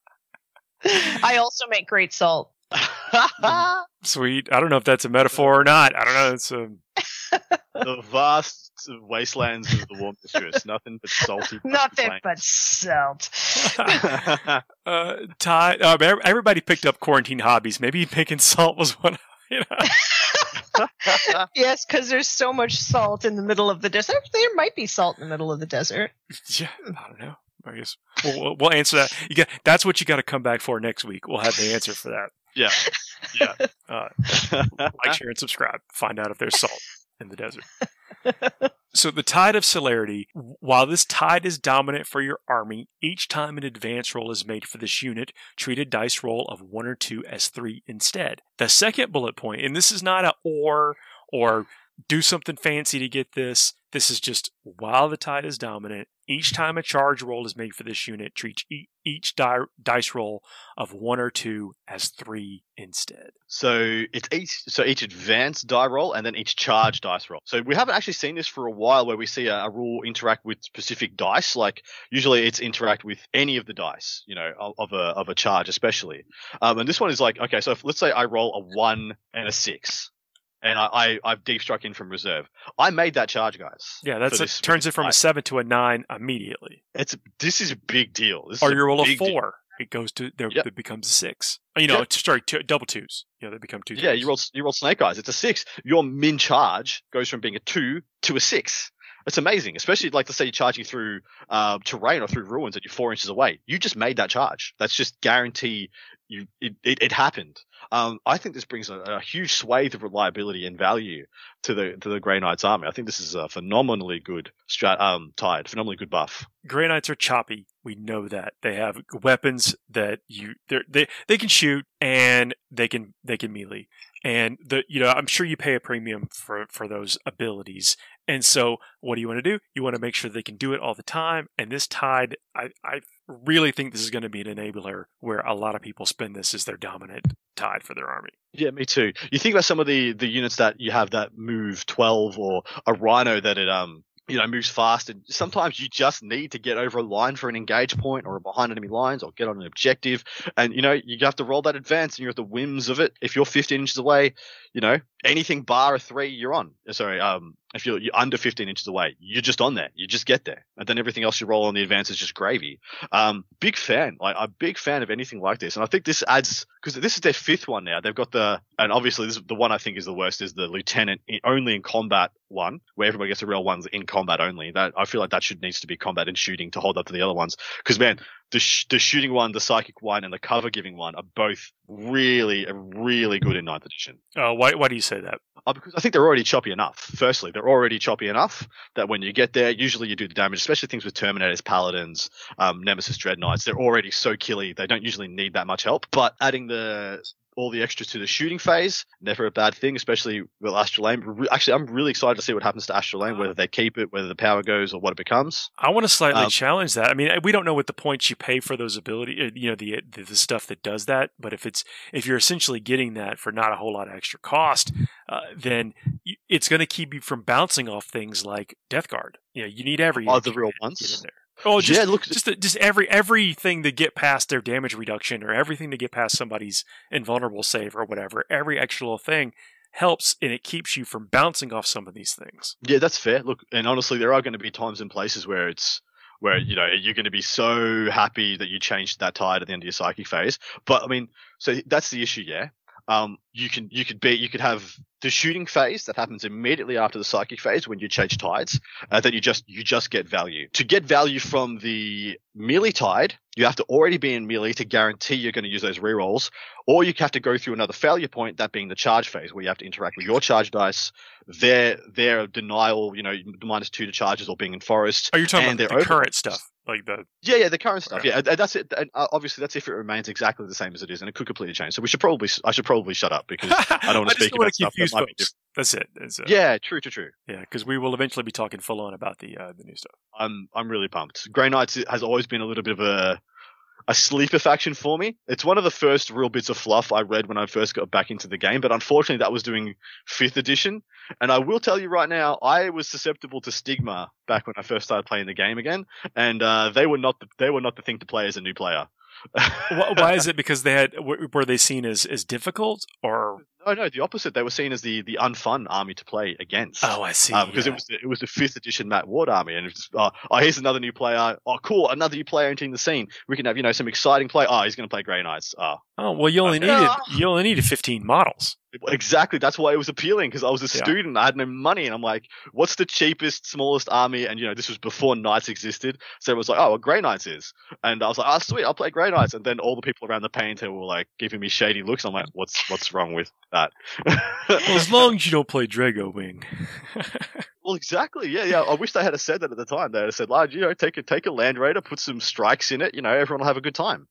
I also make great salt. Sweet. I don't know if that's a metaphor or not. I don't know. It's a... The vast wastelands of the warm districts, nothing but salty. Nothing but salt. uh, Tide. Um, ev- everybody picked up quarantine hobbies. Maybe making salt was one. You know. Yes, because there's so much salt in the middle of the desert. There might be salt in the middle of the desert. Yeah, I don't know. I guess we'll, we'll, we'll answer that. You got that's what you got to come back for next week. We'll have the answer for that. Yeah, yeah. Uh, like, share, and subscribe. Find out if there's salt in the desert. So the Tide of Celerity, while this tide is dominant for your army, each time an advance roll is made for this unit, treat a dice roll of one or two as three instead. The second bullet point, and this is not a or or do something fancy to get this. This is just while the tide is dominant, each time a charge roll is made for this unit, treat each, each di- dice roll of one or two as three instead. So it's each so each advanced die roll and then each charge dice roll. So we haven't actually seen this for a while, where we see a, a rule interact with specific dice. Like usually it's interact with any of the dice, you know, of, of a of a charge, especially. Um, and this one is like, okay, so if, let's say I roll a one and a six. And I, I, I've deep struck in from reserve. I made that charge, guys. Yeah, that's it. Turns it from a seven to a nine immediately. It's this is a big deal. This or is you roll a big four, deal. it goes to there. Yep. It becomes a six. You know, Yep. t- sorry, two, double twos. You know, they become two. Yeah, twos. you roll you roll snake eyes. It's a six. Your min charge goes from being a two to a six. It's amazing, especially like let's say you're charging through uh, terrain or through ruins and you're four inches away. You just made that charge. That's just guarantee you it, it, it happened. Um, I think this brings a, a huge swathe of reliability and value to the to the Grey Knights army. I think this is a phenomenally good strat um tide, phenomenally good buff. Grey Knights are choppy. We know that they have weapons that you they're- they they can shoot and they can they can melee. And the you know I'm sure you pay a premium for for those abilities. And so what do you want to do? You want to make sure they can do it all the time. And this tide, I I really think this is going to be an enabler where a lot of people spend this as their dominant tide for their army. Yeah, me too. You think about some of the the units that you have that move twelve or a Rhino that it um you know moves fast, and sometimes you just need to get over a line for an engage point or behind enemy lines or get on an objective, and you know you have to roll that advance and you're at the whims of it. If you're fifteen inches away, you know anything bar a three, you're on. Sorry, um if you're, you're under fifteen inches away, you're just on there. You just get there, and then everything else you roll on the advance is just gravy. Um, big fan, like a big fan of anything like this, and I think this adds because this is their fifth one now. They've got the, and obviously this is the one I think is the worst is the lieutenant in, only in combat one, where everybody gets the real ones in combat only. That I feel like that should needs to be combat and shooting to hold up to the other ones, because man, the sh- the shooting one, the psychic one, and the cover giving one are both really, really good in ninth edition. Uh, why why do you say that? Uh, because I think they're already choppy enough. Firstly, they're already choppy enough that when you get there, usually you do the damage, especially things with Terminators, Paladins, um, Nemesis, Dreadnoughts. They're already so killy. They don't usually need that much help. But adding the all the extras to the shooting phase, never a bad thing, especially with Astrolabe. Actually, I'm really excited to see what happens to Astrolabe, whether they keep it, whether the power goes, or what it becomes. I want to slightly Um, challenge that. I mean, we don't know what the points you pay for those ability, you know, the, the the stuff that does that. But if it's if you're essentially getting that for not a whole lot of extra cost, uh, then you, it's going to keep you from bouncing off things like Death Guard. You know, you need every Oh, the real get ones? in there. Oh, just, Yeah, look- just the, just every everything to get past their damage reduction, or everything to get past somebody's invulnerable save, or whatever. Every extra little thing helps, and it keeps you from bouncing off some of these things. Yeah, that's fair. Look, and honestly, there are going to be times and places where it's where, you know, you're going to be so happy that you changed that tide at the end of your psychic phase. But I mean, so that's the issue, yeah. Um, you can, you could be, you could have the shooting phase that happens immediately after the psychic phase when you change tides, and then you just, you just get value. To get value from the melee tide, you have to already be in melee to guarantee you're going to use those rerolls, or you have to go through another failure point, that being the charge phase, where you have to interact with your charge dice, their, their denial, you know, minus two to charges or being in forest. Oh, you're talking and about their the current overwhelms. stuff. Like the Yeah, yeah, the current stuff. Okay. Yeah, and that's it. And uh, obviously, that's if it remains exactly the same as it is, and it could completely change. So we should probably, I should probably shut up because I don't want to just speak don't wanna about stuff that confuse might be folks. That's it. That's it. different. Yeah, true, true, true. Yeah, because we will eventually be talking full on about the uh, the new stuff. I'm, I'm really pumped. Grey Knights has always been a little bit of a, a sleeper faction for me. It's one of the first real bits of fluff I read when I first got back into the game, but unfortunately, that was doing fifth edition. And I will tell you right now, I was susceptible to stigma back when I first started playing the game again, and uh, they were not the, they were not the thing to play as a new player. why, why is it? Because they had w- were they seen as, as difficult or? No, no, the opposite. They were seen as the, the unfun army to play against. Oh, I see. Uh, because yeah. it was the, it was the fifth edition Matt Ward army, and it's just, uh, oh, here's another new player. Oh, cool, another new player entering the scene. We can have, you know, some exciting play. Oh, he's going to play Grey Knights. Oh, Oh well, you only Okay. needed you only needed fifteen models. exactly. That's why it was appealing, because I was a Yeah. student. I had no money, and I'm like, what's the cheapest, smallest army? And you know, this was before Knights existed, so it was like, oh, well, Grey Knights is. And I was like, oh, sweet, I'll play Grey Knights. And then all the people around the paint were like giving me shady looks. I'm like, what's what's wrong with that? Well, as long as you don't play Drago Wing. Well, exactly. Yeah, yeah. I wish they had said that at the time. They had said, "Lad, you know, take a take a Land Raider, put some strikes in it. You know, everyone will have a good time."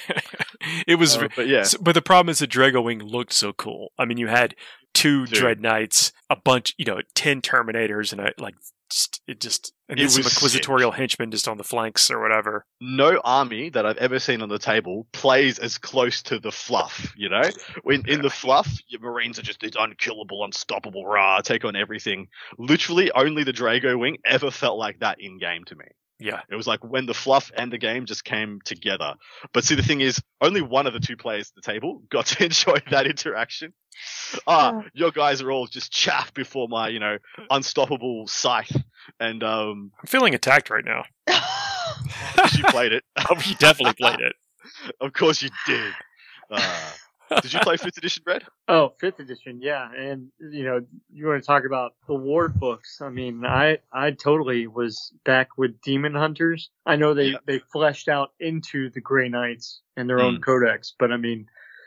It was, Uh, but yeah, s- but the problem is that Drago Wing looked so cool. I mean, you had two Dude. Dread Knights, a bunch, you know, ten Terminators, and a, like just, it just and It then some was inquisitorial henchmen just on the flanks or whatever. no army that I've ever seen on the table plays as close to the fluff. You know, in in the fluff, your Marines are just it's unkillable, unstoppable, rah, take on everything. Literally, only the Drago Wing ever felt like that in game to me. Yeah, It was like when the fluff and the game just came together. But see, the thing is, only one of the two players at the table got to enjoy that interaction. Ah, your guys are all just chaff before my, you know, unstoppable scythe. And um, I'm feeling attacked right now. because you played it. Oh, you definitely played it. Of course you did. Uh, did you play fifth edition, Brad? Oh, fifth edition, yeah. And you know, you want to talk about the Ward books. I mean, I I totally was back with Demon Hunters. I know they Yeah. they fleshed out into the Grey Knights and their own codex, but I mean,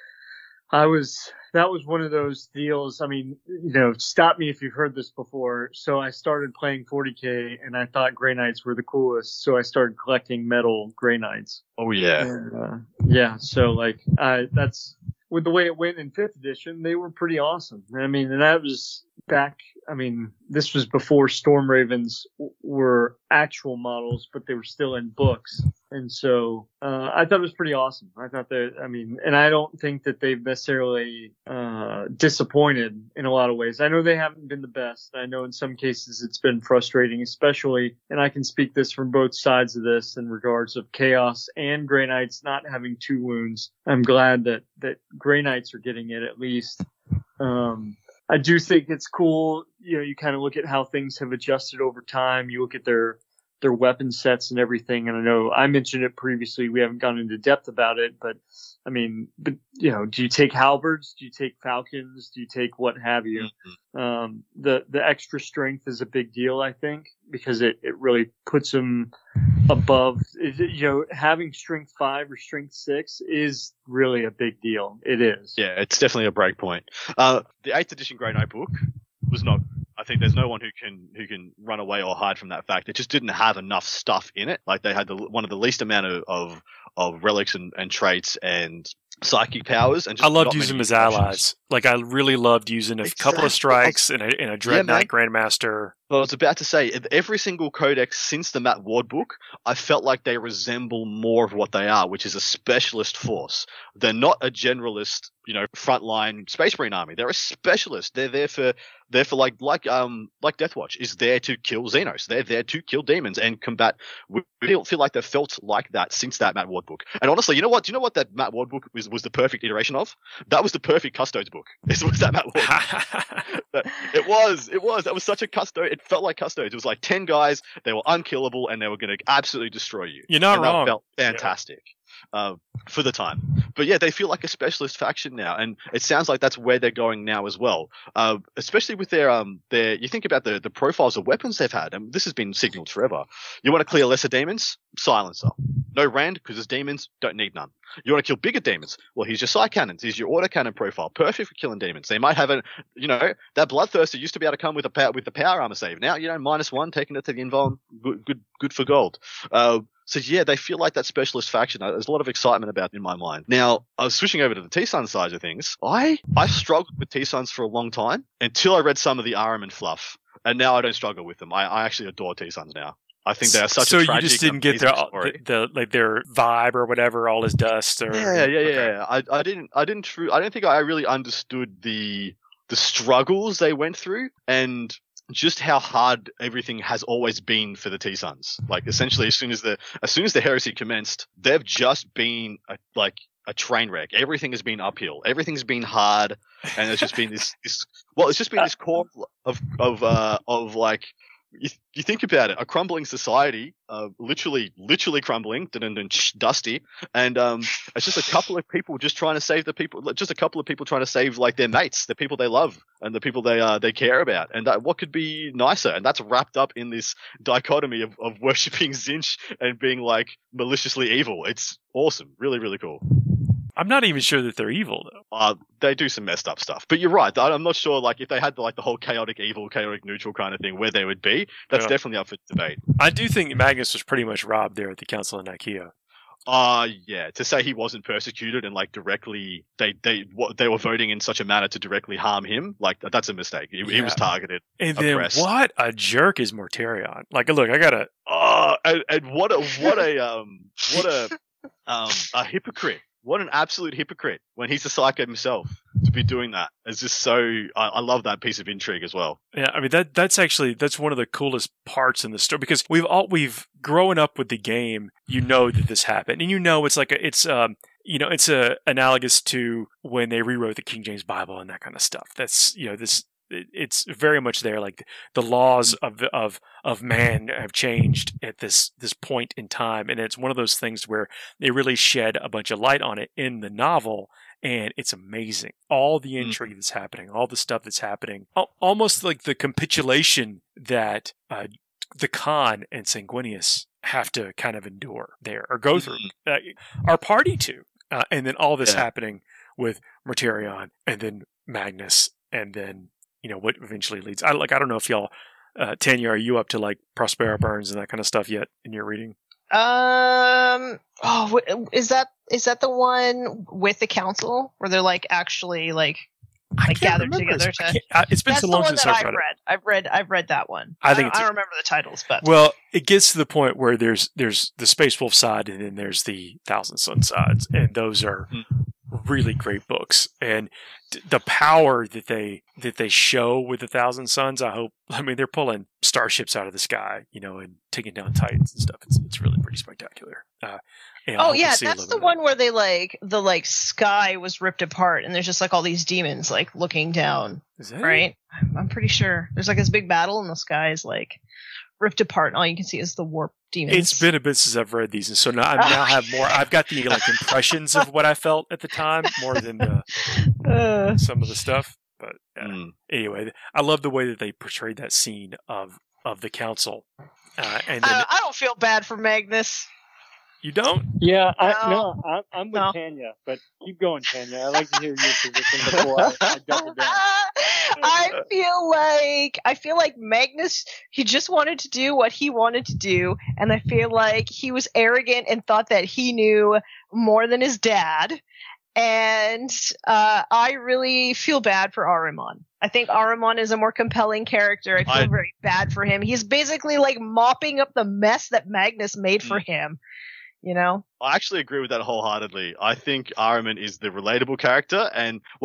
I was that was one of those deals. I mean, you know, stop me if you've heard this before. So I started playing forty K, and I thought Grey Knights were the coolest. So I started collecting metal Grey Knights. Oh yeah. And, uh, yeah, so like I that's with the way it went in fifth edition, they were pretty awesome. I mean, and that was back. I mean, this was before Storm Ravens w- were actual models, but they were still in books. And so uh, I thought it was pretty awesome. I thought that, I mean, and I don't think that they've necessarily uh, disappointed in a lot of ways. I know they haven't been the best. I know in some cases it's been frustrating, especially, and I can speak this from both sides of this in regards of Chaos and Grey Knights not having two wounds. I'm glad that, that Grey Knights are getting it at least. Um, I do think it's cool. You know, you kind of look at how things have adjusted over time. You look at their their weapon sets and everything. And I know I mentioned it previously. We haven't gone into depth about it, but I mean, but you know, do you take halberds? Do you take falcons? Do you take what have you? Mm-hmm. Um, the the extra strength is a big deal, I think, because it it really puts them above. Is it, you know, having strength five or strength six is really a big deal. It is. Yeah, it's definitely a break point. Uh, the eighth edition Grey Knight book was not. I think there's no one who can who can run away or hide from that fact. It just didn't have enough stuff in it. Like they had the, one of the least amount of of, of relics and, and traits and psychic powers. And just I loved not using them many as options. allies. Like I really loved using a couple Exactly. of strikes and a, and a Dread Yeah, man. Knight Grandmaster. Well, I was about to say, in every single codex since the Matt Ward book, I felt like they resemble more of what they are, which is a specialist force. They're not a generalist, you know, frontline Space Marine army. They're a specialist. They're there for, they're for like, like, um, like Deathwatch is there to kill Xenos. They're there to kill demons and combat. We don't feel like they've felt like that since that Matt Ward book. And honestly, you know what? Do you know what that Matt Ward book was, was the perfect iteration of? That was the perfect Custodes book. book. It was that Matt Walker. It was, it was. That was such a custodes. It felt like custodes. It was like ten guys. They were unkillable and they were going to absolutely destroy you. You're not and wrong. That felt fantastic. Yeah. Uh, for the time. But yeah, they feel like a specialist faction now, and it sounds like that's where they're going now as well. Uh, especially with their um their you think about the the profiles of weapons they've had, and this has been signaled forever. You want to clear lesser demons? Silencer. No rand, because there's demons, don't need none. You want to kill bigger demons? Well, here's your Psy Cannons, here's your autocannon profile. Perfect for killing demons. They might have a you know, that Bloodthirster used to be able to come with a power with the power armor save. Now, you know, minus one, taking it to the invuln, good good good for gold. Uh So yeah, they feel like that specialist faction. There's a lot of excitement about it in my mind. Now, I was switching over to the T-Sun side of things. I I struggled with T-Suns for a long time until I read some of the Ahriman fluff, and now I don't struggle with them. I, I actually adore T-Suns now. I think they are such so a tragic, you just didn't get their the, the like their vibe or whatever, all his dust. Or yeah, yeah, yeah. okay. yeah. I I didn't I didn't true. I don't think I really understood the the struggles they went through and just how hard everything has always been for the T-Suns. Like essentially, as soon as the as soon as the heresy commenced, they've just been a, like a train wreck. Everything has been uphill. Everything's been hard, and it's just been this this. Well, it's just been this core of of uh of like. You, you think about it, a crumbling society, uh, literally, literally crumbling, dusty, and um, it's just a couple of people just trying to save the people, just a couple of people trying to save like their mates, the people they love, and the people they uh they care about, and that what could be nicer? And that's wrapped up in this dichotomy of of worshiping Tzeentch and being like maliciously evil. It's awesome, really, really cool. I'm not even sure that they're evil though. Uh, they do some messed up stuff, but you're right. I'm not sure, like, if they had the, like the whole chaotic evil, chaotic neutral kind of thing, where they would be. That's yeah. definitely up for debate. I do think Magnus was pretty much robbed there at the Council of Nicaea. Uh yeah. To say he wasn't persecuted and like directly, they they what they were voting in such a manner to directly harm him, like that's a mistake. He, yeah. he was targeted. And oppressed. then what a jerk is Mortarion. Like, look, I gotta. Oh, and, and what a what a um what a um a hypocrite. What an absolute hypocrite when he's a psycho himself to be doing that. It's just so, I, I love that piece of intrigue as well. Yeah, I mean, that that's actually, that's one of the coolest parts in the story because we've all, we've grown up with the game. You know that this happened and you know, it's like, a, it's, um, you know, it's a, analogous to when they rewrote the King James Bible and that kind of stuff. That's, you know, this, it's very much there. Like the laws of of of man have changed at this this point in time, and it's one of those things where they really shed a bunch of light on it in the novel, and it's amazing. All the intrigue that's happening, all the stuff that's happening, almost like the capitulation that uh, the Khan and Sanguinius have to kind of endure there or go through, uh, our party to, uh, and then all this yeah. happening with Mortarion, and then Magnus, and then. You know, what eventually leads. I like. I don't know if y'all, uh, Tanya, are you up to like Prospera Burns and that kind of stuff yet in your reading? Um. Oh, is that is that the one with the council where they're like actually like like gathered together it's, to? I, it's been That's so long the one since that I've read, read it. I've read. I've read that one. I think I, it's, I don't remember the titles, but well, it gets to the point where there's there's the Space Wolf side and then there's the Thousand Sun sides, and those are. Mm-hmm. Really great books, and th- the power that they that they show with the Thousand Suns. I hope. I mean, they're pulling starships out of the sky, you know, and taking down Titans and stuff. It's it's really pretty spectacular. Uh, oh yeah, that's the one where they like the like sky was ripped apart, and there's just like all these demons like looking down. Is that right? I'm, I'm pretty sure there's like this big battle, and the sky is like ripped apart, and all you can see is the warp demons. It's been a bit since I've read these, and so now I now have more. I've got the like impressions of what I felt at the time more than the, uh, some of the stuff. But uh, mm. anyway, I love the way that they portrayed that scene of of the council. Uh, and then, I, I don't feel bad for Magnus. You don't? Yeah, I, no, no I, I'm with no. Tanya, but keep going, Tanya. I like to hear your position before I, I double down. I feel like I feel like Magnus, he just wanted to do what he wanted to do, and I feel like he was arrogant and thought that he knew more than his dad. And uh, I really feel bad for Ahriman. I think Ahriman is a more compelling character. I feel I, very bad for him. He's basically like mopping up the mess that Magnus made for him. You know? I actually agree with that wholeheartedly. I think Ahriman is the relatable character, and well,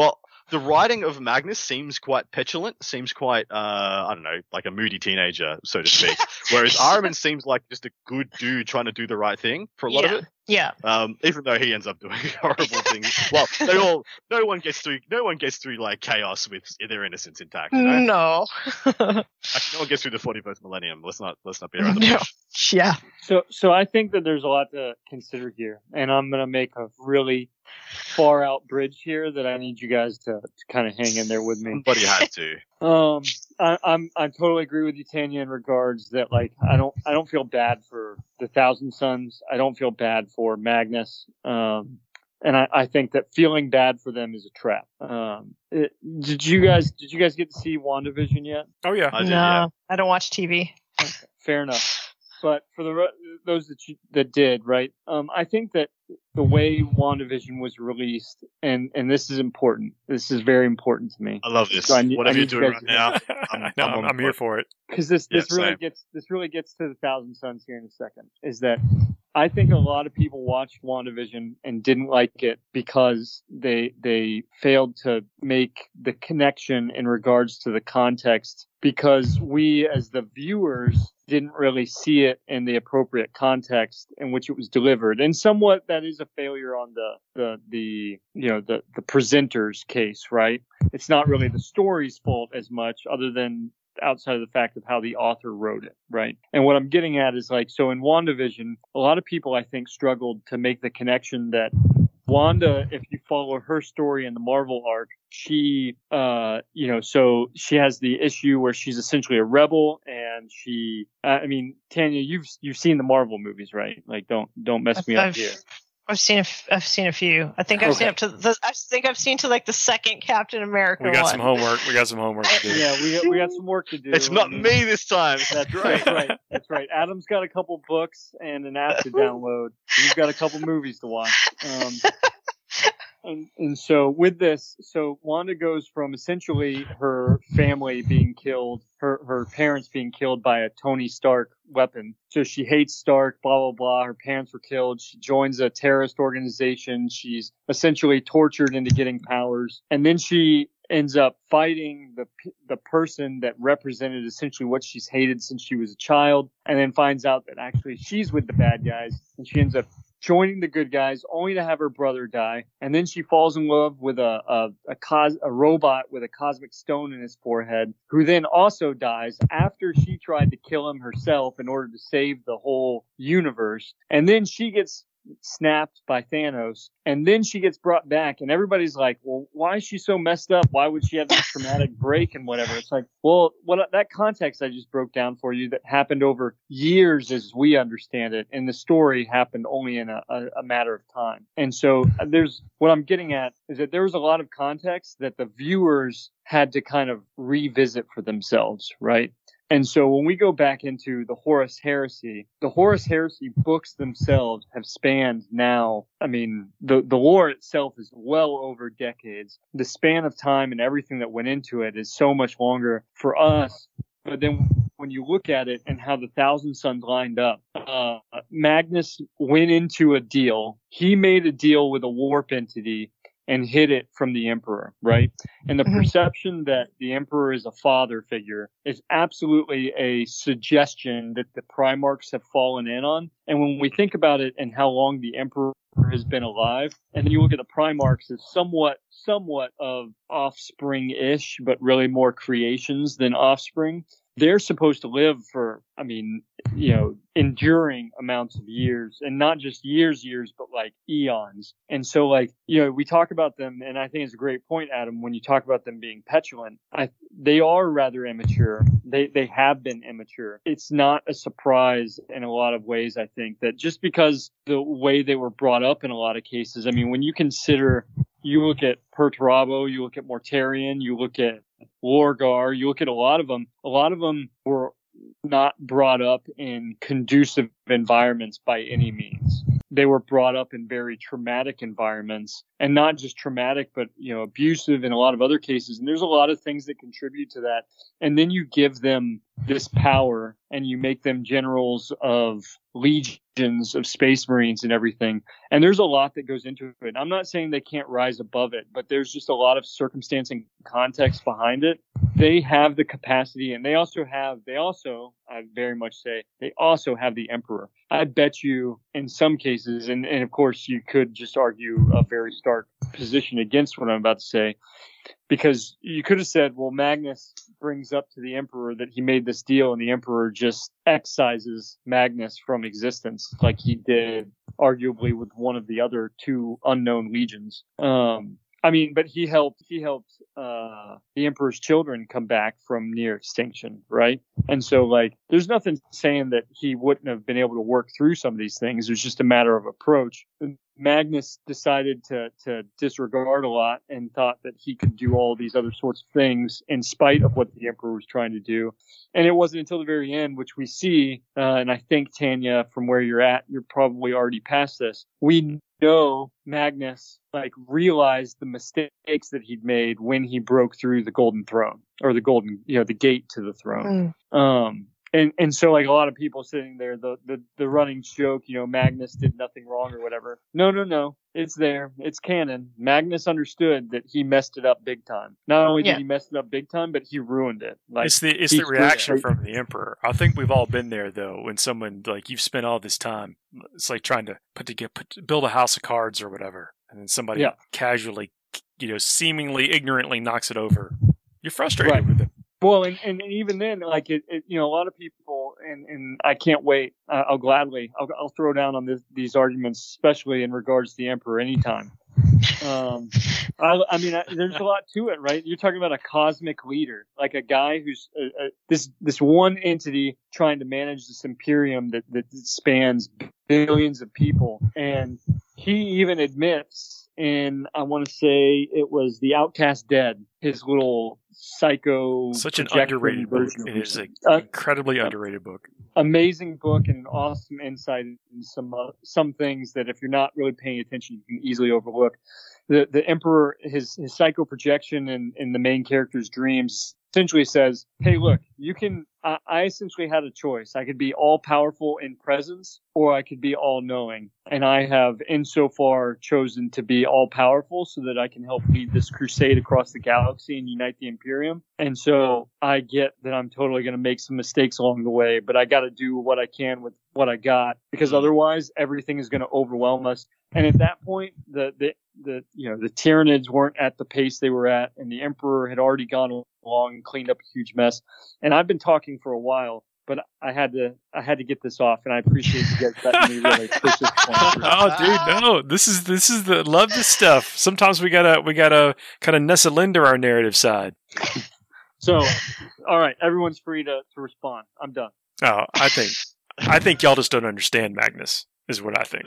the writing of Magnus seems quite petulant, seems quite, uh, I don't know, like a moody teenager, so to speak. Whereas Ahriman seems like just a good dude trying to do the right thing for a lot yeah. of it. Yeah. Um, even though he ends up doing horrible things. Well, they all, no one gets through, no one gets through like chaos with their innocence intact. You know? No. Actually, no one gets through the forty-first millennium. Let's not, let's not be around the No. bush. Yeah. So, so I think that there's a lot to consider here, and I'm going to make a really far out bridge here that I need you guys to, to kind of hang in there with me. Somebody had to. Um, I, I'm I totally agree with you, Tanya, in regards that like I don't I don't feel bad for the Thousand Sons. I don't feel bad for Magnus. Um, and I, I think that feeling bad for them is a trap. Um, it, did you guys did you guys get to see WandaVision yet? Oh yeah. I did, no, yeah. I don't watch T V. Okay, fair enough. But for the re- those that you, that did, right? Um, I think that the way WandaVision was released, and, and this is important. This is very important to me. I love this. So I need- Whatever I you're need you doing guys right to- now, I'm, no, I'm I'm, on I'm here board. for it. Because this this Yeah, really same. gets this really gets to the Thousand Sons here in a second. Is that I think a lot of people watched WandaVision and didn't like it because they they failed to make the connection in regards to the context, because we as the viewers didn't really see it in the appropriate context in which it was delivered. And somewhat that is a failure on the the the you know the the presenter's case, right? It's not really the story's fault as much, other than outside of the fact of how the author wrote it, right? And what I'm getting at is like, so in WandaVision, a lot of people I think struggled to make the connection that Wanda, if you follow her story in the Marvel arc, she, uh, you know, so she has the issue where she's essentially a rebel, and she, uh, I mean, Tanya, you've you've seen the Marvel movies, right? Like, don't don't mess me up I've, here. I've seen a f- I've seen a few. I think I've seen Okay. up to the, I think I've seen to like the second Captain America We got one. some homework. We got some homework to do. Yeah, we got, we got some work to do. It's not and- me this time. That's, Great. that's right. That's right. Adam's got a couple books and an app to download. You've got a couple movies to watch. Um, and, and so with this, so Wanda goes from essentially her family being killed, her, her parents being killed by a Tony Stark weapon. So she hates Stark, blah, blah, blah. Her parents were killed. She joins a terrorist organization. She's essentially tortured into getting powers. And then she ends up fighting the the person that represented essentially what she's hated since she was a child, and then finds out that actually she's with the bad guys, and she ends up joining the good guys only to have her brother die. And then she falls in love with a a a, cos, a robot with a cosmic stone in his forehead, who then also dies after she tried to kill him herself in order to save the whole universe. And then she gets snapped by Thanos, and then she gets brought back, and everybody's like, well, why is she so messed up? Why would she have this traumatic break and whatever? It's like, well, what that context I just broke down for you that happened over years as we understand it, and the story happened only in a, a, a matter of time. And so there's what I'm getting at is that there was a lot of context that the viewers had to kind of revisit for themselves, right? And so when we go back into the Horus Heresy, the Horus Heresy books themselves have spanned now, I mean, the, the lore itself is well over decades. The span of time and everything that went into it is so much longer for us. But then when you look at it and how the Thousand Sons lined up, uh, Magnus went into a deal. He made a deal with a warp entity and hid it from the Emperor, right? And the Mhm. perception that the Emperor is a father figure is absolutely a suggestion that the Primarchs have fallen in on. And when we think about it and how long the Emperor has been alive, and then you look at the Primarchs as somewhat, somewhat of offspring-ish, but really more creations than offspring, they're supposed to live for, I mean, you know, enduring amounts of years, and not just years, years, but like eons. And so like, you know, we talk about them, and I think it's a great point, Adam, when you talk about them being petulant, I, they are rather immature. They, they have been immature. It's not a surprise in a lot of ways, I think, that just because the way they were brought up in a lot of cases, I mean, when you consider, you look at Perturabo, you look at Mortarion, you look at Lorgar, you look at a lot of them, a lot of them were not brought up in conducive environments by any means. they were brought up in very traumatic environments, and not just traumatic, but, you know, abusive in a lot of other cases. And there's a lot of things that contribute to that. And then you give them this power and you make them generals of legions of Space Marines and everything. And there's a lot that goes into it. I'm not saying they can't rise above it, but there's just a lot of circumstance and context behind it. They have the capacity, and they also have, they also, I very much say, they also have the Emperor. I bet you in some cases, and, and of course you could just argue a very stark position against what I'm about to say, because you could have said, well, Magnus brings up to the Emperor that he made this deal, and the Emperor just excises Magnus from existence, like he did arguably with one of the other two unknown legions. Um, I mean, but he helped, he helped, uh, the Emperor's children come back from near extinction, right? And so, like, there's nothing saying that he wouldn't have been able to work through some of these things. It's just a matter of approach. Magnus decided to, to disregard a lot and thought that he could do all these other sorts of things in spite of what the Emperor was trying to do. And it wasn't until the very end, which we see, uh, and I think, Tanya, from where you're at, you're probably already past this. We know Magnus, like, realized the mistakes that he'd made when he broke through the Golden Throne, or the golden, you know, the gate to the throne. Mm. Um, And and so, like, a lot of people sitting there, the, the, the running joke, you know, Magnus did nothing wrong or whatever. No, no, no. It's there. It's canon. Magnus understood that he messed it up big time. Not only Yeah. did he mess it up big time, but he ruined it. Like, It's the it's he the reaction screwed it. from the Emperor. I think we've all been there, though, when someone, like, you've spent all this time. It's like trying to put to get put, build a house of cards or whatever, and then somebody Yeah. casually, you know, seemingly ignorantly knocks it over. You're frustrated Right. with them. Well, and, and even then, like, it, it, you know, a lot of people, and, and I can't wait. Uh, I'll gladly, I'll, I'll throw down on this, these arguments, especially in regards to the Emperor, anytime. Um, I, I mean, I, there's a lot to it, right? You're talking about a cosmic leader, like a guy who's uh, uh, this this one entity trying to manage this imperium that that spans billions of people, and he even admits. And I want to say it was The Outcast Dead, his little psycho. Such an projection underrated book. version of It is an Uh, incredibly underrated book. amazing book and an awesome insight into some uh, some things that if you're not really paying attention, you can easily overlook. The the Emperor, his his psycho projection in, in the main character's dreams essentially says, hey, look, you can, I, I essentially had a choice. I could be all powerful in presence, or I could be all knowing. And I have insofar chosen to be all powerful so that I can help lead this crusade across the galaxy and unite the Imperium. And so I get that I'm totally going to make some mistakes along the way, but I got to do what I can with what I got, because otherwise everything is going to overwhelm us. And at that point, the, the, the, you know, the Tyranids weren't at the pace they were at, and the Emperor had already gone along and cleaned up a huge mess. And I've been talking for a while, but I had to, I had to get this off, and I appreciate you guys letting me really push this point through. Oh, dude, no! This is this is the love this stuff. Sometimes we gotta we gotta kind of nestle into our narrative side. So, all right, everyone's free to, to respond. I'm done. Oh, I think I think y'all just don't understand Magnus. Is what I think.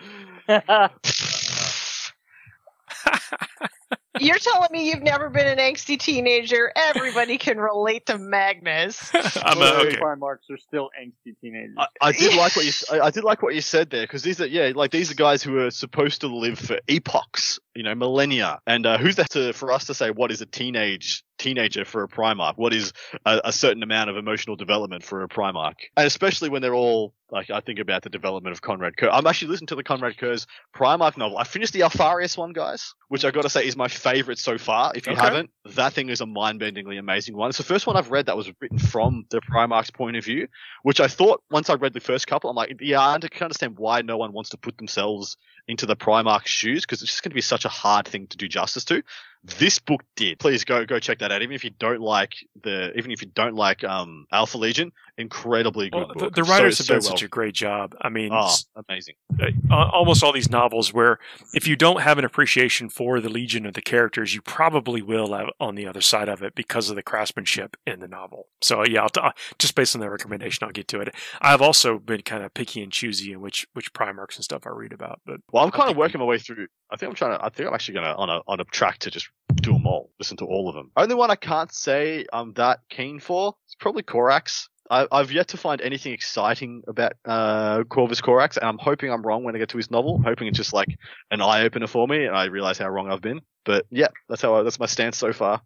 You're telling me you've never been an angsty teenager? Everybody can relate to Magnus. I'm Well, uh, okay. Primarchs are still angsty teenagers. I, I did like what you I, I did like what you said there, because these are yeah like these are guys who are supposed to live for epochs, you know, millennia, and uh, who's that to for us to say what is a teenage teenager for a Primarch? What is a, a certain amount of emotional development for a Primarch? And especially when they're all like, I think about the development of Conrad Kerr. I'm actually listening to the Conrad Kerr's Primarch novel. I finished the Alfarius one, guys, which I got to say is my favorite so far. If you Okay. haven't, that thing is a mind-bendingly amazing one. It's the first one I've read that was written from the Primarch's point of view, which I thought once I read the first couple, I'm like, yeah, I can understand why no one wants to put themselves into the Primarch's shoes, because it's just going to be such a hard thing to do justice to. This book did. Please go go check that out. Even if you don't like the, even if you don't like um Alpha Legion, incredibly good Well, the, book. the writers so, have done so such well. a great job. I mean, Oh, s- amazing. uh, almost all these novels where if you don't have an appreciation for the Legion of the characters, you probably will have on the other side of it because of the craftsmanship in the novel. So yeah, I'll t- uh, just based on that recommendation, I'll get to it. I've also been kind of picky and choosy in which which Primarchs and stuff I read about. But Well, I'm I kind of think- working my way through. I think I'm trying to. I think I'm actually gonna on a on a track to just do them all, listen to all of them. Only one I can't say I'm that keen for is probably Korax. I, I've yet to find anything exciting about uh, Corvus Corax, and I'm hoping I'm wrong when I get to his novel. I'm hoping it's just like an eye opener for me, and I realize how wrong I've been. But yeah, that's how I, that's my stance so far.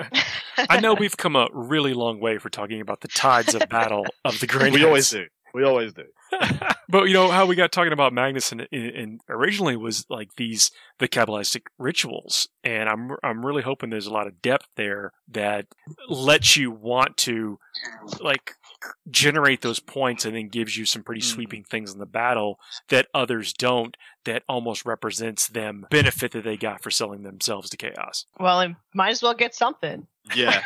I know we've come a really long way for talking about the tides of battle of the Green. We always do. We always do. But you know how we got talking about Magnus and, and originally was like these the Kabbalistic rituals, and I'm I'm really hoping there's a lot of depth there that lets you want to like generate those points and then gives you some pretty sweeping things in the battle that others don't, that almost represents them benefit that they got for selling themselves to chaos. Well, I might as well get something. Yeah,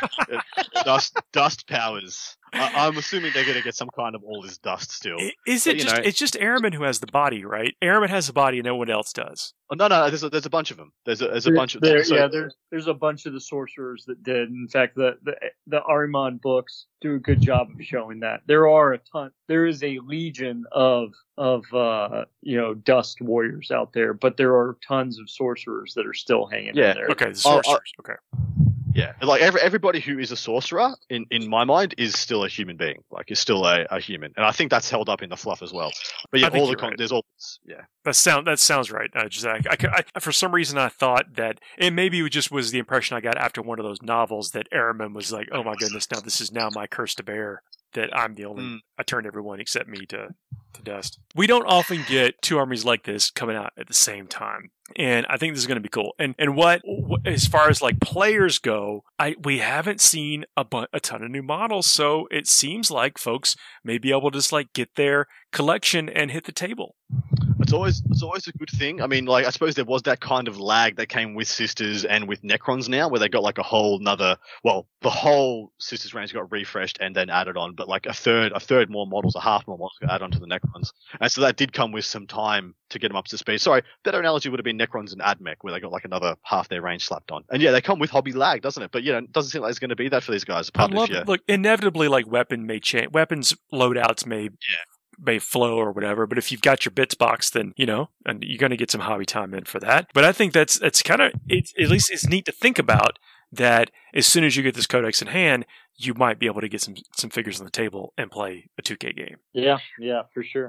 dust dust powers. I, I'm assuming they're going to get some kind of all this dust still. Is But, it you just? know- It's just Ahriman who has the body, right? Ahriman has the body, and no one else does. Oh, no, no, there's a, there's a bunch of them. There's a there's a There- bunch of there, them. So- yeah, there's there's a bunch of the sorcerers that did. In fact, the the the Ahriman books do a good job of showing that. There are a ton. There is a legion of of uh you know dust warriors out there, but there are tons of sorcerers that are still hanging Yeah, in there. Okay, the Oh, uh, sorcerers. okay. Yeah, like every, everybody who is a sorcerer, in, in my mind, is still a human being. Like, is still a, a human, and I think that's held up in the fluff as well. But yeah, I think all the you're con- right. there's all yeah. That sound that sounds right. I just I, I, I, for some reason I thought that, and maybe it just was the impression I got after one of those novels that Ahriman was like, oh my goodness, now this is now my curse to bear, that I'm the only Mm. I turned everyone except me to to dust. We don't often get two armies like this coming out at the same time, and I think this is going to be cool. And and what as far as like players go, I we haven't seen a bu- a ton of new models, so it seems like folks may be able to just like get their collection and hit the table. It's always it's always a good thing. I mean, like I suppose there was that kind of lag that came with Sisters and with Necrons now, where they got like a whole nother. Well, the whole Sisters range got refreshed and then added on, but like a third, a third more models, a half more models got added onto the Necrons, and so that did come with some time to get them up to speed. Sorry, better analogy would have been Necrons and Admech, where they got like another half their range slapped on. And yeah, they come with hobby lag, doesn't it? But you know, it doesn't seem like it's going to be that for these guys. I Apart love if, yeah. it. Look, inevitably, like weapon may change. Weapons loadouts may may flow or whatever. But if you've got your bits box, then you know, and you're going to get some hobby time in for that. But I think that's that's kind of it's at least it's neat to think about that. As soon as you get this codex in hand, you might be able to get some some figures on the table and play a two K game. Yeah, yeah, for sure.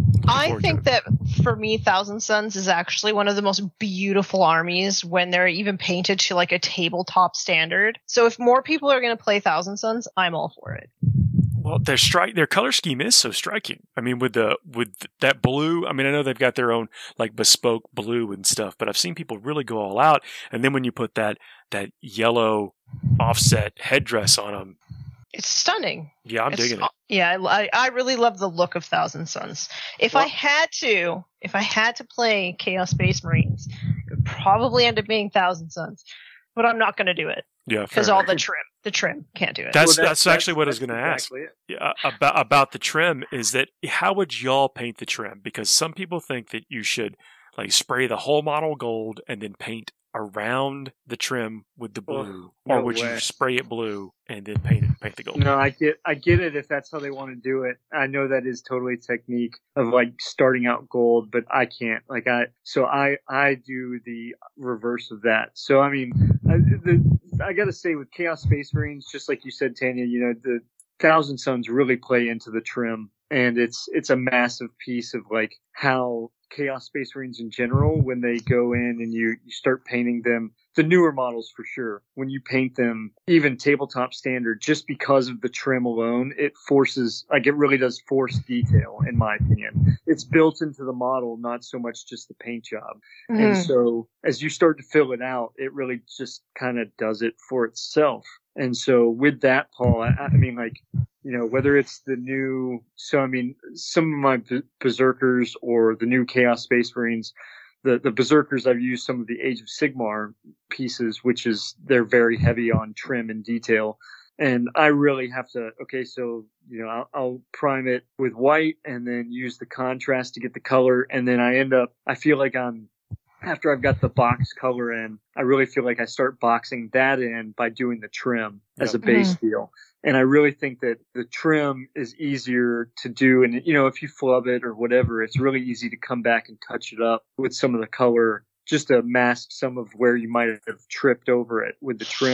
I forward to think it. that for me, Thousand Suns is actually one of the most beautiful armies when they're even painted to like a tabletop standard. So if more people are going to play Thousand Suns, I'm all for it. Well, their strike, their color scheme is so striking. I mean, with the with that blue. I mean, I know they've got their own like bespoke blue and stuff, but I've seen people really go all out. And then when you put that that yellow offset headdress on them, It's stunning. yeah, I'm It's- digging it. Yeah, I, I really love the look of Thousand Suns. If I Well- had to, if I had to play Chaos Space Marines, it would probably end up being Thousand Suns. But I'm not going to do it Yeah, because fair all enough. the trim, the trim can't do it. That's Well, that's, actually what I was that's going to ask. exactly it. Yeah, about about the trim is that how would y'all paint the trim? Because some people think that you should like spray the whole model gold and then paint around the trim with the blue, no or would way. you spray it blue and then paint it paint the gold? No, I get I get it if that's how they want to do it. I know that is totally technique of like starting out gold, but I can't. Like I so I I do the reverse of that. So I mean, I, the, I got to say with Chaos Space Marines, just like you said, Tanya, you know the Thousand Suns really play into the trim, and it's it's a massive piece of like how Chaos Space Marines in general, when they go in and you, you start painting them, the newer models for sure, when you paint them, even tabletop standard, just because of the trim alone, it forces, like it really does force detail, in my opinion. It's built into the model, not so much just the paint job. And Mhm. so as you start to fill it out, it really just kind of does it for itself. And so with that, Paul, I, I mean, like, you know, whether it's the new, so I mean, some of my b- Berserkers or the new Chaos Space Marines, the, the Berserkers, I've used some of the Age of Sigmar pieces, which is, they're very heavy on trim and detail. And I really have to, okay, so, you know, I'll, I'll prime it with white and then use the contrast to get the color. And then I end up, I feel like I'm, after I've got the box color in, I really feel like I start boxing that in by doing the trim as Yep. a base deal. And I really think that the trim is easier to do. And, you know, if you flub it or whatever, it's really easy to come back and touch it up with some of the color just to mask some of where you might have tripped over it with the trim.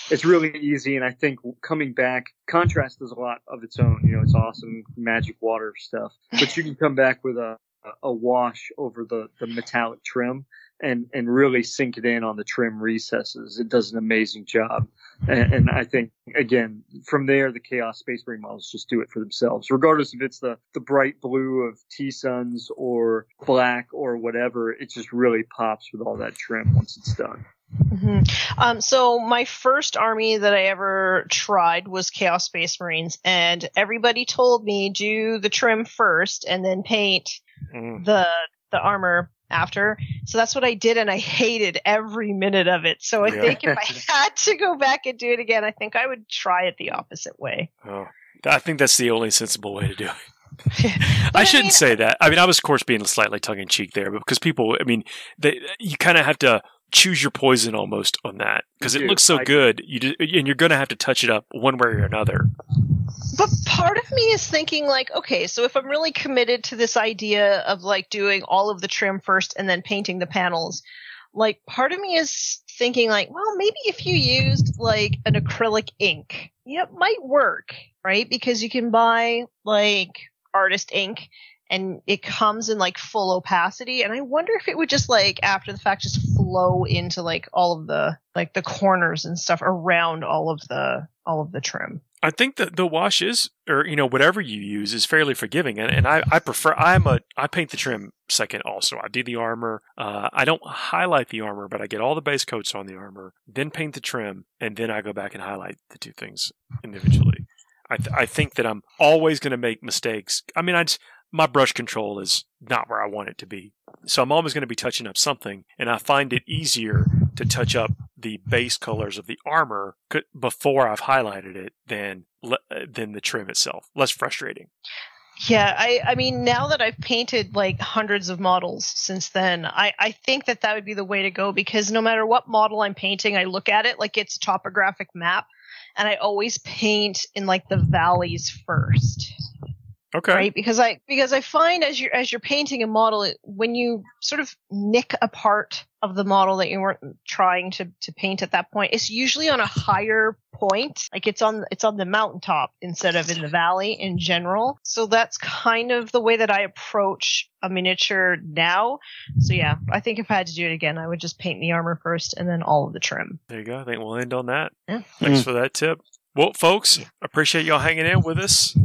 it's really easy. And I think coming back, Contrast does a lot of its own. You know, it's awesome magic water stuff, but you can come back with a a wash over the, the metallic trim and, and really sink it in on the trim recesses. It does an amazing job. And, and I think, again, from there, the Chaos Space Marine models just do it for themselves, regardless if it's the, the bright blue of T-Suns or black or whatever. It just really pops with all that trim once it's done. Mm-hmm. Um, so my first army that I ever tried was Chaos Space Marines, and everybody told me do the trim first and then paint mm. the the armor after. So that's what I did, and I hated every minute of it. So I yeah. think if I had to go back and do it again, I think I would try it the opposite way. Oh, I think that's the only sensible way to do it. I shouldn't I mean, say that. I mean, I was, of course, being slightly tongue-in-cheek there, but because people, I mean, they, you kind of have to choose your poison almost on that because it Dude, looks so I, good, you do, and you're going to have to touch it up one way or another. But part of me is thinking like, okay, so if I'm really committed to this idea of like doing all of the trim first and then painting the panels, like part of me is thinking like, well, maybe if you used like an acrylic ink, yeah, it might work, right? Because you can buy like artist ink and it comes in like full opacity, and I wonder if it would just like after the fact just flow into like all of the like the corners and stuff around all of the all of the trim. I think that the wash is, or you know, whatever you use is fairly forgiving, and, and I, I prefer. I'm a I paint the trim second. Also, I do the armor. Uh, I don't highlight the armor, but I get all the base coats on the armor, then paint the trim, and then I go back and highlight the two things individually. I th- I think that I'm always going to make mistakes. I mean, I just, my brush control is not where I want it to be. So I'm always going to be touching up something, and I find it easier to touch up the base colors of the armor before I've highlighted it than than the trim itself. Less frustrating. Yeah, I, I mean, now that I've painted like hundreds of models since then, I, I think that that would be the way to go, because no matter what model I'm painting, I look at it like it's a topographic map, and I always paint in like the valleys first. Okay. Right, because I because I find as you're as you're painting a model, it, when you sort of nick a part of the model that you weren't trying to, to paint at that point, it's usually on a higher point, like it's on it's on the mountaintop instead of in the valley in general. So that's kind of the way that I approach a miniature now. So yeah, I think if I had to do it again, I would just paint the armor first and then all of the trim. There you go. I think we'll end on that. Yeah. Thanks mm. for that tip. Well, folks, appreciate y'all hanging in with us.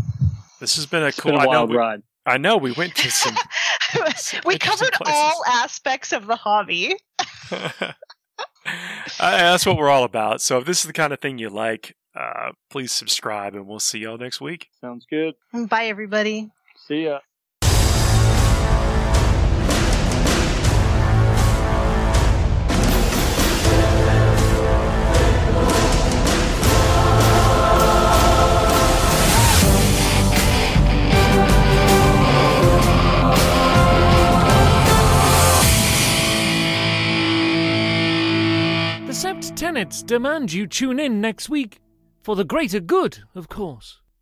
This has been a it's cool been a wild I know, ride. We, I know we went to some. some we covered places. All aspects of the hobby. uh, that's what we're all about. So if this is the kind of thing you like, uh, please subscribe, and we'll see y'all next week. Sounds good. Bye, everybody. See ya. The Sept tenets demand you tune in next week, for the greater good, of course.